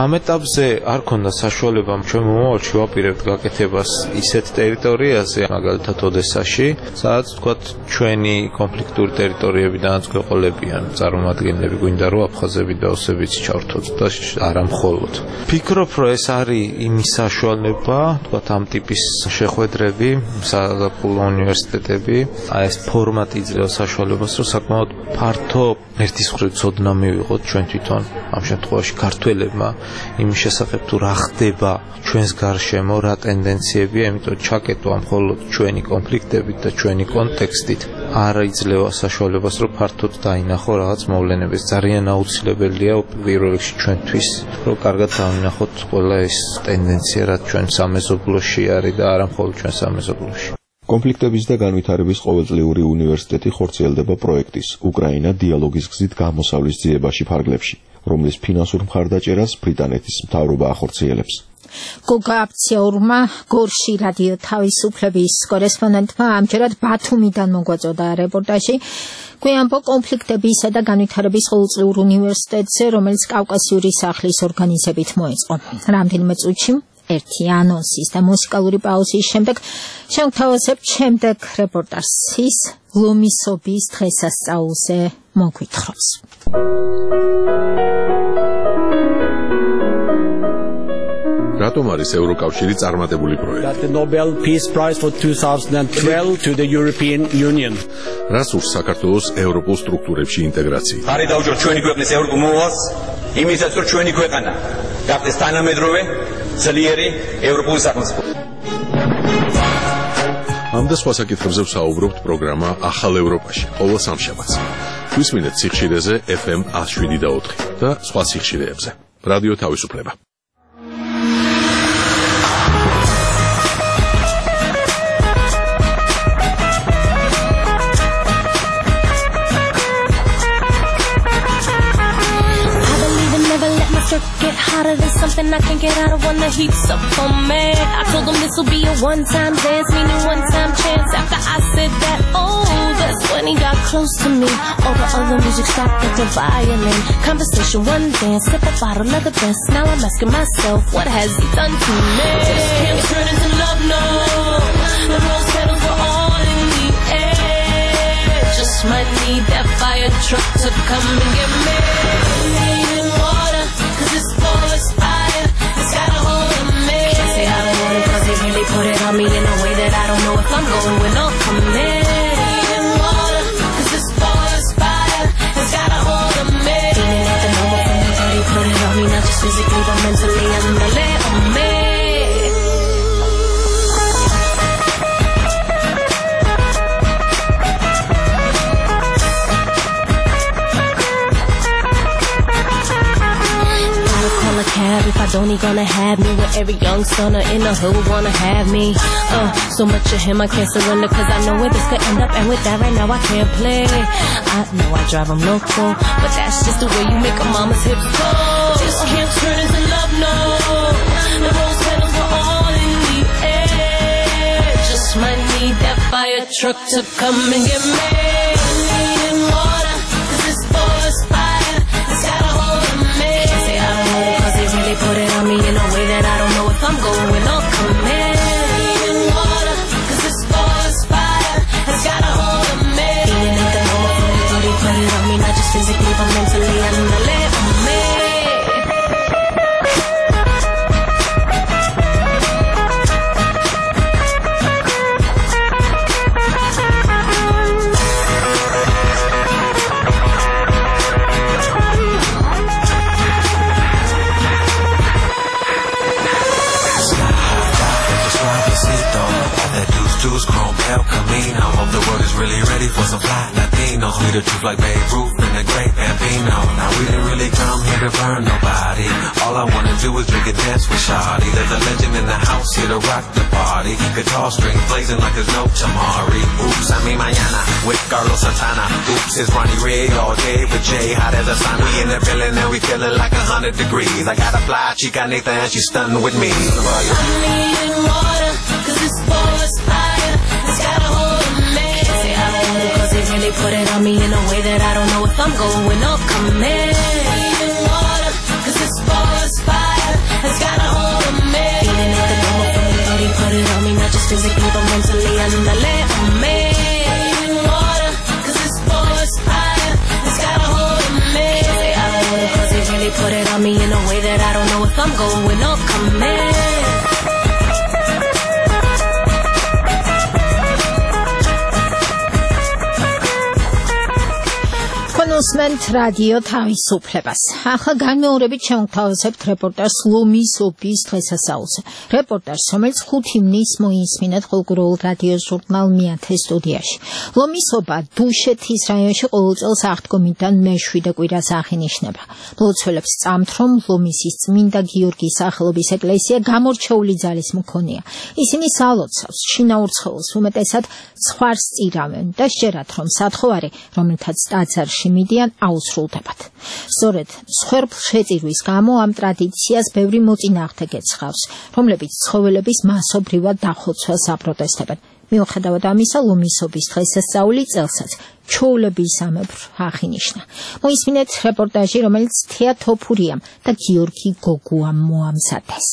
ამ ეტაპზე არ ქონდა საშუალება ჩვენ მომავალში ვაპირებთ გაკეთებას ისეთ ტერიტორიაზე, მაგალითად ოდესაში, სადაც თქვათ ჩვენი კონფლიქტური ტერიტორიებიდანაც გვეყოლებიან წარმომადგენლები, გვინდა რომ აფხაზები და ოსებიც ჩართოთ და არა მხოლოდ. ფიქრობ, რომ ეს არის იმის საშუალება, თქვათ ამ ტიპის შეხვედრები, საზაფხულო უნივერსიტეტები, აი ეს ფორმატი იძლევა საშუალებას, რომ საკმაოდ ფართო ერთის მხრივ ცოდნა მივიღოთ ჩვენ თვითონ ამ შემთხვევაში ქართველებმა იმის შესახებ თუ რა ხდება ჩვენს გარშემო, რა ტენდენციებია, იმიტომ ჩაკეტვა მხოლოდ ჩვენი კონფლიქტებით და ჩვენი კონტექსტით არ იძლევა საშუალებას, რომ ფართოდ დაინახო რაღაც მოვლენებს. ძალიან აუცილებელია პირველ რიგში ჩვენთვის, რომ კარგად დავინახოთ ყველა ეს ტენდენცია, რაც ჩვენ სამეზობლოში არის და არა მხოლოდ ჩვენ სამეზობლოში. კონფლიქტების და განვითარების ყოველწლიური უნივერსიტეტი ხორციელდება პროექტის უკრაინა დიალოგის გზით გამოსავლის ძიებაში ფარგლებში, რომლის ფინანსურ მხარდაჭერას ბრიტანეთის მთავრობა ახორციელებს. გოგა აფციაურმა გორში რადიო თავისუფლების კორესპონდენტმა ამჯერად ბათუმიდან მოგვაწოდა რეპორტაჟი გვიანბო კონფლიქტებისა და განვითარების ყოველწლიურ უნივერსიტეტზე, რომელიც კავკასიური სახლის ორგანიზებით მოეწყო. რამდენიმე წუთში ერთი ანონსის და მუსიკალური პაუზის შემდეგ შევთავაზებთ შემდეგ რეპორტაჟის ლომისობის დღესასწაულზე მოგვითხრობს. რატომ არის ევროკავშირი წარმატებული პროექტი? The Nobel Peace Prize for twenty twelve to the European Union. რას ურს საქართველოს ევროპულ სტრუქტურებში ინტეგრაცია? არის დაუჯეროთ ჩვენი ქვეყნის ევროპულ მოვალს, იმისაც რომ ჩვენი ქვეყანა გახდეს თანამედროვე ძლიერი ევროპული სახელმწიფო. ამ და სხვა საკითხებზე ვსაუბრობთ პროგრამა ახალ ევროპაში ყოველ სამშაბათს. გვისმინეთ სიხშირეზე ეფ ემ one oh seven და ოთხი და სხვა სიხშირეებზე. რადიო თავისუფლება. Get hotter than something I can get out of when the heat's up on me. I told them this'll be a one-time dance, meaning one-time chance. After I said that, oh, that's when he got close to me. All the other music stopped with the violin. Conversation, one dance, sip a bottle of the best. Now I'm asking myself, what has he done to me? This can't turn into love, no. The rose petals were all in the air. Just might need that fire truck to come and get me. Needing water. This forest fire, it's got a hold of me. Can't say I don't want it cause they really put it on me in a way that I don't know if I'm going or coming. Needing water, cause this forest fire, it's got a hold of me. Feeling like the normal from the dirty put it on me, not just physically but mentally and mentally on me. Cab if I don't, he gonna have me. With every young stunner in the hood wanna have me. Uh, so much of him I can't surrender cause I know where this could end up. And with that right now I can't play. I know I drive him loco, but that's just the way you make a mama's hips go. This can't turn into love, no. The rose petals were all in the air. Just might need that fire truck to come and get me. Needing water cause this forest fire, it's got a hold of me. Can't say I don't want it cause they really put it on me in a way that I don't know if I'm going or coming. Needing water cause this forest fire, it's got a hold of me. Feeling like the normal from the dirty put it on me, not just physically but mentally and mentally on me. Juice, chrome, El Camino. Hope the world is really ready for some fly Latinos. We the truth like Babe Ruth and the great Bambino. Now we didn't really come here to burn nobody. All I wanna do is drink and dance with Shawty. There's a legend in the house here to rock the party. Guitar strings blazing like there's no tomorrow. Oops, I mean Mayana with Carlos Santana. Oops, it's Ronnie Ray all day with Jay. Hot as a sun. We in the building and we feeling like a hundred degrees. I got a fly chica Nathan and she's stunning with me. I'm needing water cause this forest fire, it's got a hold of me. Can't say I don't want it cause they really put it on me in a way that I don't know if I'm going or coming. Needing water cause this forest fire, they put it on me in a way that I don't know if I'm going or coming. Konusment radio თავისუფლებას. ახლა განმეორებით შევთავაზებთ რეპორტაჟს ლომის ოფის დღესასწაულზე. რეპორტაჟს, რომელიც ხუთი ივნის მოისმინეთ ყოველდღიურ რადიო ჟურნალ მეათე სტუდიაში. ლომის ოფა დუშეთის რაიონში ყოველ წელს აღდგომიდან მეშვიდე კვირას აღინიშნება. მლოცველებს წამთ, რომ ლომისის წმინდა გიორგის სახელობის ეკლესია გამორჩეული ძალის მქონეა. ისინი სალოცავს, შინაურ ცხელს, უმეტესად ცხვარს წირავენ და სჯერათ, რომ სათხოვარი, რომელთაც ტაძარში მიდიან აუსრულდებათ. სწორედ მსხვერპლშეწირვის გამო ამ ტრადიციას ბევრი მოწინააღმდეგე გეცხავს, რომლებიც ცხოველების მასობრივად დახოცვას აპროტესტებენ. მიუხედავად ამისა, ლომის ოფის დღესასწაული წელსაც ჩვეულებისამებრ აღინიშნა. მოისმინეთ რეპორტაჟი, რომელიც თეა თოფურიამ და გიორგი გოგუამ მოამზადეს.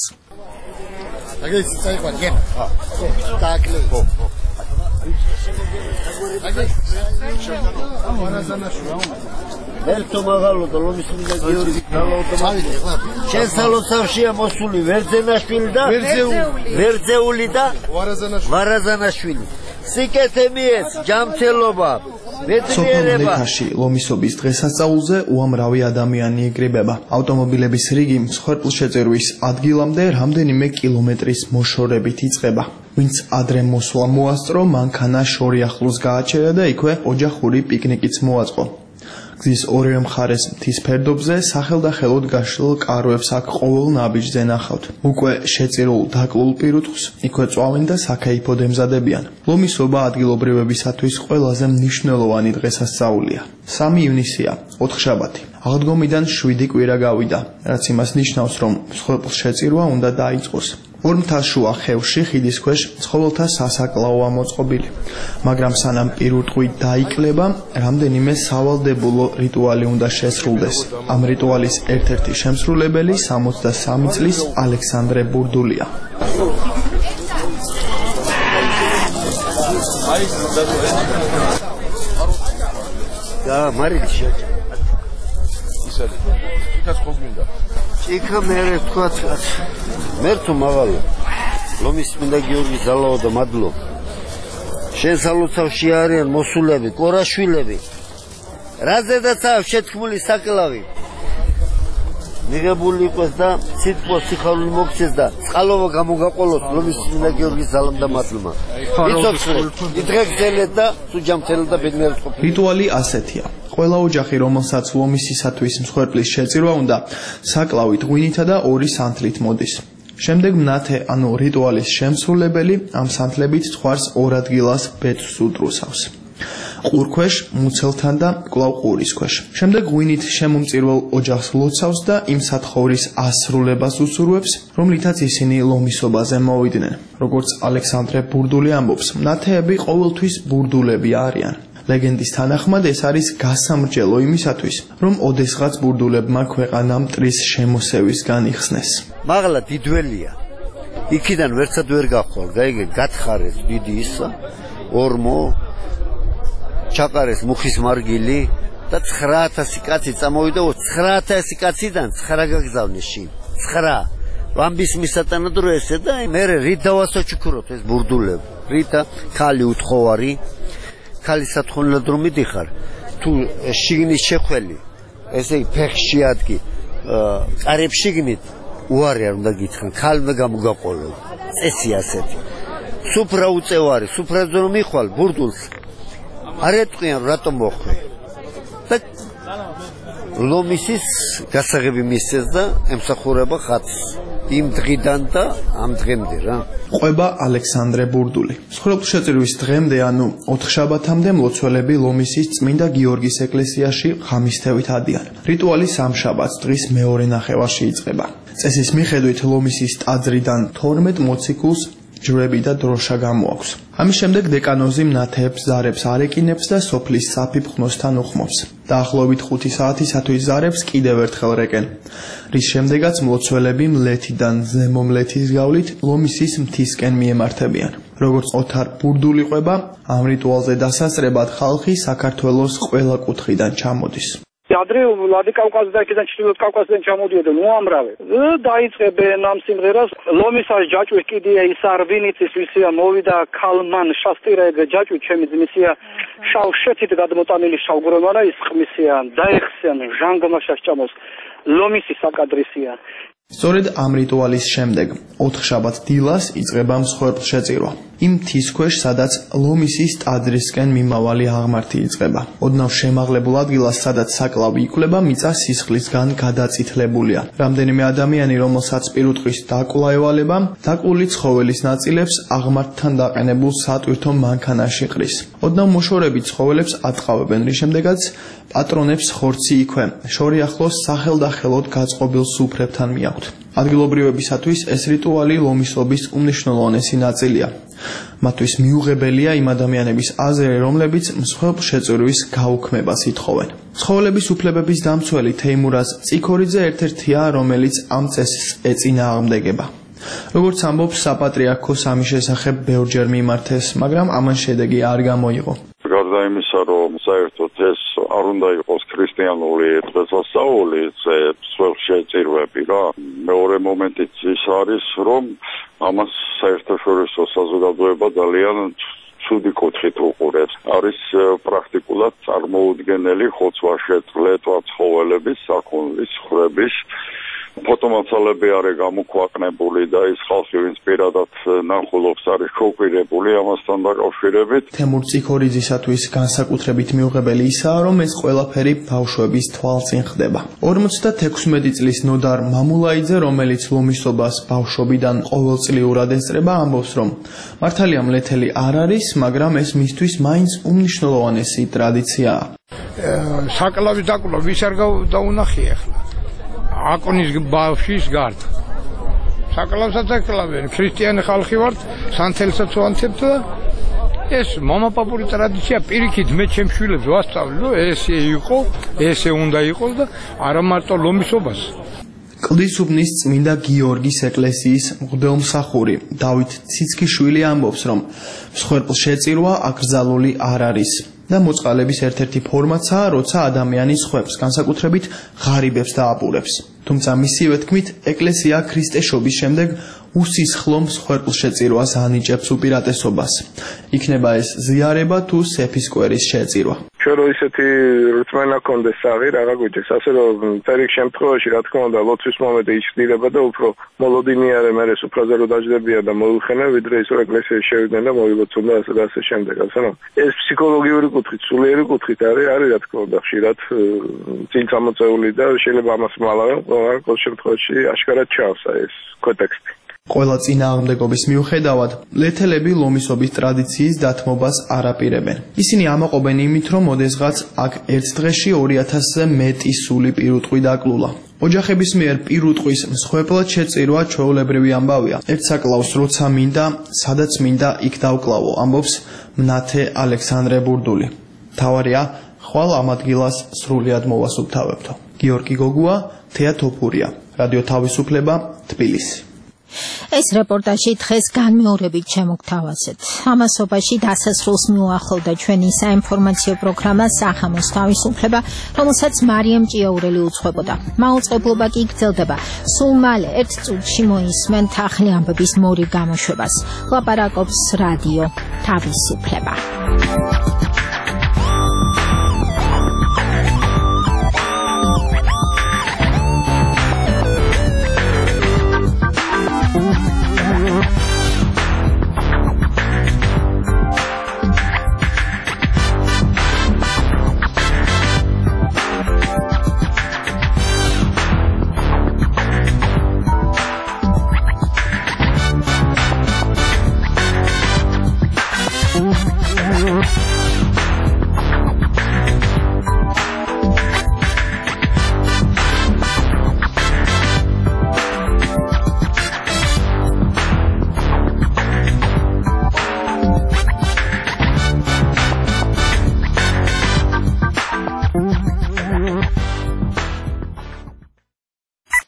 Verto magalo da lomis minda Georgi automatic. Შენ სალოცავშია მოსული ვერძენაშვილი და ვერძეული და ვარაზანაშვილი. სიკეთე მიეც ჯამთელობა. სოფელში ლომისობის დღესასწაულზე უამრავი ადამიანი იკრიბება. ავტომობილების რიგი მსხვერპლშეწირვის ადგილამდე რამდენიმე კილომეტრის მოშორებით იწყება. ვინც ადრე მოსვლა მოასწრო, მანქანა შორი ახლოს გააჩერა და იქვე ოჯახური პიკნიკიც მოაწყო. გზის ორივე მხარეს მთის ფერდობზე სახელდახელოდ გაშლილ კაროებს აქ ყოველ ნაბიჯზე ნახავთ. უკვე შეწირულ დაკლულ პირუტყვს იქვე წვავენ და საქაიფოდ ემზადებიან. ლომის ობა ადგილობრივებისათვის ყველაზე მნიშვნელოვანი დღესასწაულია. სამი ივნისია, ოთხშაბათი. აღდგომიდან შვიდი კვირა გავიდა, რაც იმას ნიშნავს, რომ მსხვერპლშეწირვა უნდა დაიწყოს. ორმთაშუა ხევში ხიდის ქვეშ ცხოველთა სასაკლაოა მოწყობილი, მაგრამ სანამ პირუტყვი დაიკლება, რამდენიმე სავალდებულო რიტუალი უნდა შესრულდეს. ამ რიტუალის ერთ-ერთი შემსრულებელი სამოცდასამი წლის ალექსანდრე ბურდულია. და მარიჩი ისე იქაც ხოგმინდა იქა მე თქვა მერტო მაღალო ლომის მინდა გიორგი ზალაო და მადლო შენ სალოცავში არიან მოსულები კორაშვილები რაზედაცაა შეთქმული საკლავი მიღებული იყოს და სიტყვა სიხარული მოგცეს და წყალობა გამოგაყოლოს ლომის მინდა გიორგი ზალამ და მადლმა იცოცხლე იდღეგზელეთ და სუჯამთელეთ და ბედნიერად ყოფილ რიტუალი ასეთია. ყველა ოჯახი, რომელსაც ლომისისათვის მსხვერპლის შეწირვა უნდა, საკლავით ღვინითა და ორი სანთლით მოდის. შემდეგ მნათე, ანუ რიტუალის შემსრულებელი ამ სანთლებით ცხვარს ორ ადგილას ბეწვს უდრუსავს. ყურქვეშ, მუცელთან და კვლავ ყურის ქვეშ. შემდეგ ღვინით შემომწირველ ოჯახს ლოცავს და იმ სათხოვრის ასრულებას უსურვებს, რომლითაც ისინი ლომისობაზე მოვიდნენ. როგორც ალექსანდრე ბურდული ამბობს, მნათეები ყოველთვის ბურდულები არიან. ლეგენდის თანახმად ეს არის გასამრჯელო იმისათვის, რომ ოდესღაც ბურდულებმა ქვეყანა მტრის შემოსევისგან იხსნეს. მაღლა დიდველია. იქიდან ვერცად ვერ გახვალ, გაიგე, გათხარეს დიდი ისა, ორმო, ჩაყარეს მუხის მარგილი და ცხრა ათასი კაცი წამოვიდა, ცხრა ათასი კაციდან ცხრა გაგზავნეს შინ. ცხრა. ვამბის მისატანად რო ესე და მე რით დავასაჩუქროთ ეს ბურდულები. რითა ხალი უთხოვარი ქალის სათხოვნელად რომ მიდიხარ თუ შიგნის შეხველი ესე ფეხში ადგი ყარებს შიგნით უარი არ უნდა გითხრან ქალმა გამოგაყოლო წესი ასეთი სუფრა უწევარი სუფრაზე რომ მიხვალ ბურდულს არ ეტყვიან რატომ მოხვე და ლომისის გასაღები მისცეს და ემსახურება ხატს იმ დღიდან და ამ დღემდე რა. ყვება ალექსანდრე ბურდული. მსხვერპლშეწირვის დღემდე, ანუ ოთხშაბათამდე მლოცველები ლომისის წმინდა გიორგის ეკლესიაში ღამისთევით ადიან. რიტუალი სამშაბათს დღის მეორე ნახევარში იწყება. წესის მიხედვით ლომისის ტაძრიდან თორმეტ მოციქულს ჯვრები და დროშა გამოაქვს. ამის შემდეგ დეკანოზი მნათეებს ზარებს არეკინებს და სოფლის საფიფხნოსთან უხმობს. დაახლოებით ხუთი საათისათვის ზარებს კიდევ ერთხელ რეკენ. რის შემდეგაც მლოცველები მლეთიდან ზემო მლეთის გავლით ლომისის მთისკენ მიემართებიან. როგორც ოთარ ბურდული ყვება, ამ რიტუალზე დასასწრებად ხალხი საქართველოს ყველა კუთხიდან ჩამოდის. Я ადრე ვლადიკავკაზიდან კიდე ჩრდილოეთ კავკასიდან ჩამოდიოდნენ უამრავი. დაიწყებენ ამ სიმღერას ლომისას ჯაჭვი კიდია ის არ ვინიცის ვისია მოვიდა ქალმან შასტირეგ ჯაჭვი ჩემი ძმისია შავ შეთით გადმოტანილი შავგრომარა ის ხმისია დაეხსენ ჟანგმა შაშჭამოს ლომისი საკადრისია. სწორედ ამ რიტუალის შემდეგ ოთხშაბათ დილას იწყება მსხვერპლშეწირვა. იმ მთის ქვეშ, სადაც ლომისის ტაძრისკენ მიმავალი აღმართი იწყება. ოდნავ შემაღლებულ ადგილას, სადაც საკლავი იკვლება, მიწა სისხლისგან გადაწითლებულია. რამდენიმე ადამიანი, რომელსაც პირუტყვის დაკლა ევალება, დაკლული ცხოველის ნაწილებს აღმართთან დაყენებულ სატვირთო მანქანაში ყრის. ოდნავ მოშორებით ცხოველებს ატყავებენ, რის შემდეგაც პატრონებს ხორცი იქვე, შორი ახლოს სახელდახელოდ გაწყობილ სუფრებთან მიაქვთ. ადგილობრივებისათვის ეს რიტუალი ლომისობის უმნიშვნელოვანესი ნაწილია. მათთვის მიუღებელია იმ ადამიანების აზრი, რომლებიც მსხვერპლშეწირვის გაუქმებას ითხოვენ. ცხოველების უფლებების დამცველი თეიმურაზ წიქორიძე ერთ-ერთია, რომელიც ამ წესს ეწინააღმდეგება. როგორც ამბობს, საპატრიარქოს ამის შესახებ ბევრჯერ მიმართეს, მაგრამ ამან შედეგი არ გამოიღო. გარდა იმისა, რომ საერთოდ ეს არ უნდა იყოს ქრისტიანული დღესასწაული, მსხვერპლშეწირვები რა. მეორე მომენტიც ის არის, რომ ამას საერთაშორისო საზოგადოება ძალიან ცუდი კუთხით უყურებს. არის პრაქტიკულად წარმოუდგენელი ხოცვა-შეწლეტვა ცხოველების, საქონლის, ხრების ფოტომაცალები არის გამოქვეყნებული და ის ხალხი, ვინც პირადად ნახულობს, არის შოკირებული ამასთან დაკავშირებით. თემურ წიქორიძისათვის განსაკუთრებით მიუღებელი ისაა, რომ ეს ყველაფერი ბავშვების თვალწინ ხდება. ორმოცდათექვსმეტი წლის ნოდარ მამულაიძე, რომელიც ლომისობას ბავშვობიდან ყოველწლიურად ესწრება, ამბობს, რომ მართალია მლეთელი არ არის, მაგრამ ეს მისთვის მაინც უმნიშვნელოვანესი ტრადიციაა. საკლავის დაკლა ვის არ დაუნახია ახლა? აკონის ბავშვის გარდა. საკლავსაც აკლავენ, ქრისტიანი ხალხი ვართ, სანთელსაც ვანთებთ და ეს მომაპაპური ტრადიცია პირიქით მე ჩემს შვილებს ვასწავლე, რომ ესე იყო, ესე უნდა იყოს და არა მარტო ლომისობას. კლდისუბნის წმინდა გიორგის ეკლესიის მღვდელმსახური დავით ციცქიშვილი ამბობს, რომ მსხვერპლშეწირვა აკრძალული არ არის. და მოწყალების ერთ-ერთი ფორმაცაა, როცა ადამიანი სხვებს, განსაკუთრებით ღარიბებს დააპურებს. თუმცა მისივე თქმით, ეკლესია ქრისტეშობის შემდეგ უსისხლო მსხვერპლშეწირვას ანიჭებს უპირატესობას. იქნება ეს ზიარება თუ სეფისკვერის შეწირვა. ჩვენ რო ისეთი რწმენა კონდეს საღი რაღა გვიჭირს, ასე რომ წერიგ შემთხვევაში რა თქმა უნდა ლოცვის მომენტი იჭრდება და უფრო მოლოდინიარე მერე სუფრაზე რო დაждებია და მოიხენა, ვიდრე ის რომ ეკლესიაში შევიდნენ და მოილოცონ და ასე და ასე შემდეგ, ასე რომ ეს ფსიქოლოგიური კუთხით, სულიერი კუთხით არის, არის რა თქმა უნდა ხშირად წინ წამოწეული და შეიძლება ამას მალავენ, მაგრამ ყოველ შემთხვევაში აშკარად ჩანს ეს კონტექსტი. ყველა წინააღმდეგობის მიუხედავად, ლეთელები ლომისობის ტრადიციის დათმობას არ აპირებენ. ისინი ამაყობენ იმით, რომ ოდესღაც აქ ერთ დღეში ორი ათასზე მეტი სული პირუტყვი დაკლულა. ოჯახების მიერ პირუტყვის მსხვერპლად შეწირვა ჩვეულებრივი ამბავია. ერთ საკლავს როცა მინდა, სადაც მინდა, იქ დავკლავო, ამბობს მნათე ალექსანდრე ბურდული. თავარია, ხვალ ამ ადგილას სრულიად მოვასუფთავებთო. გიორგი გოგუა, თეა თოფურია, რადიო თავისუფლება, თბილისი. ეს რეპორტაჟი დღეს განმეორებით შემოგთავაზეთ. ამასობაში დასასრულს მიუახლოვდა ჩვენი საინფორმაციო პროგრამა სახამოს თავისუფლება, რომელსაც მარიამ ჭიაურელი უძღვებოდა. მაუწყებლობა კი გრძელდება. სულ მალე ერთ წუთში მოისმენთ ახალი ამბების მორი გამოშვებას. ლაპარაკობს რადიო თავისუფლება.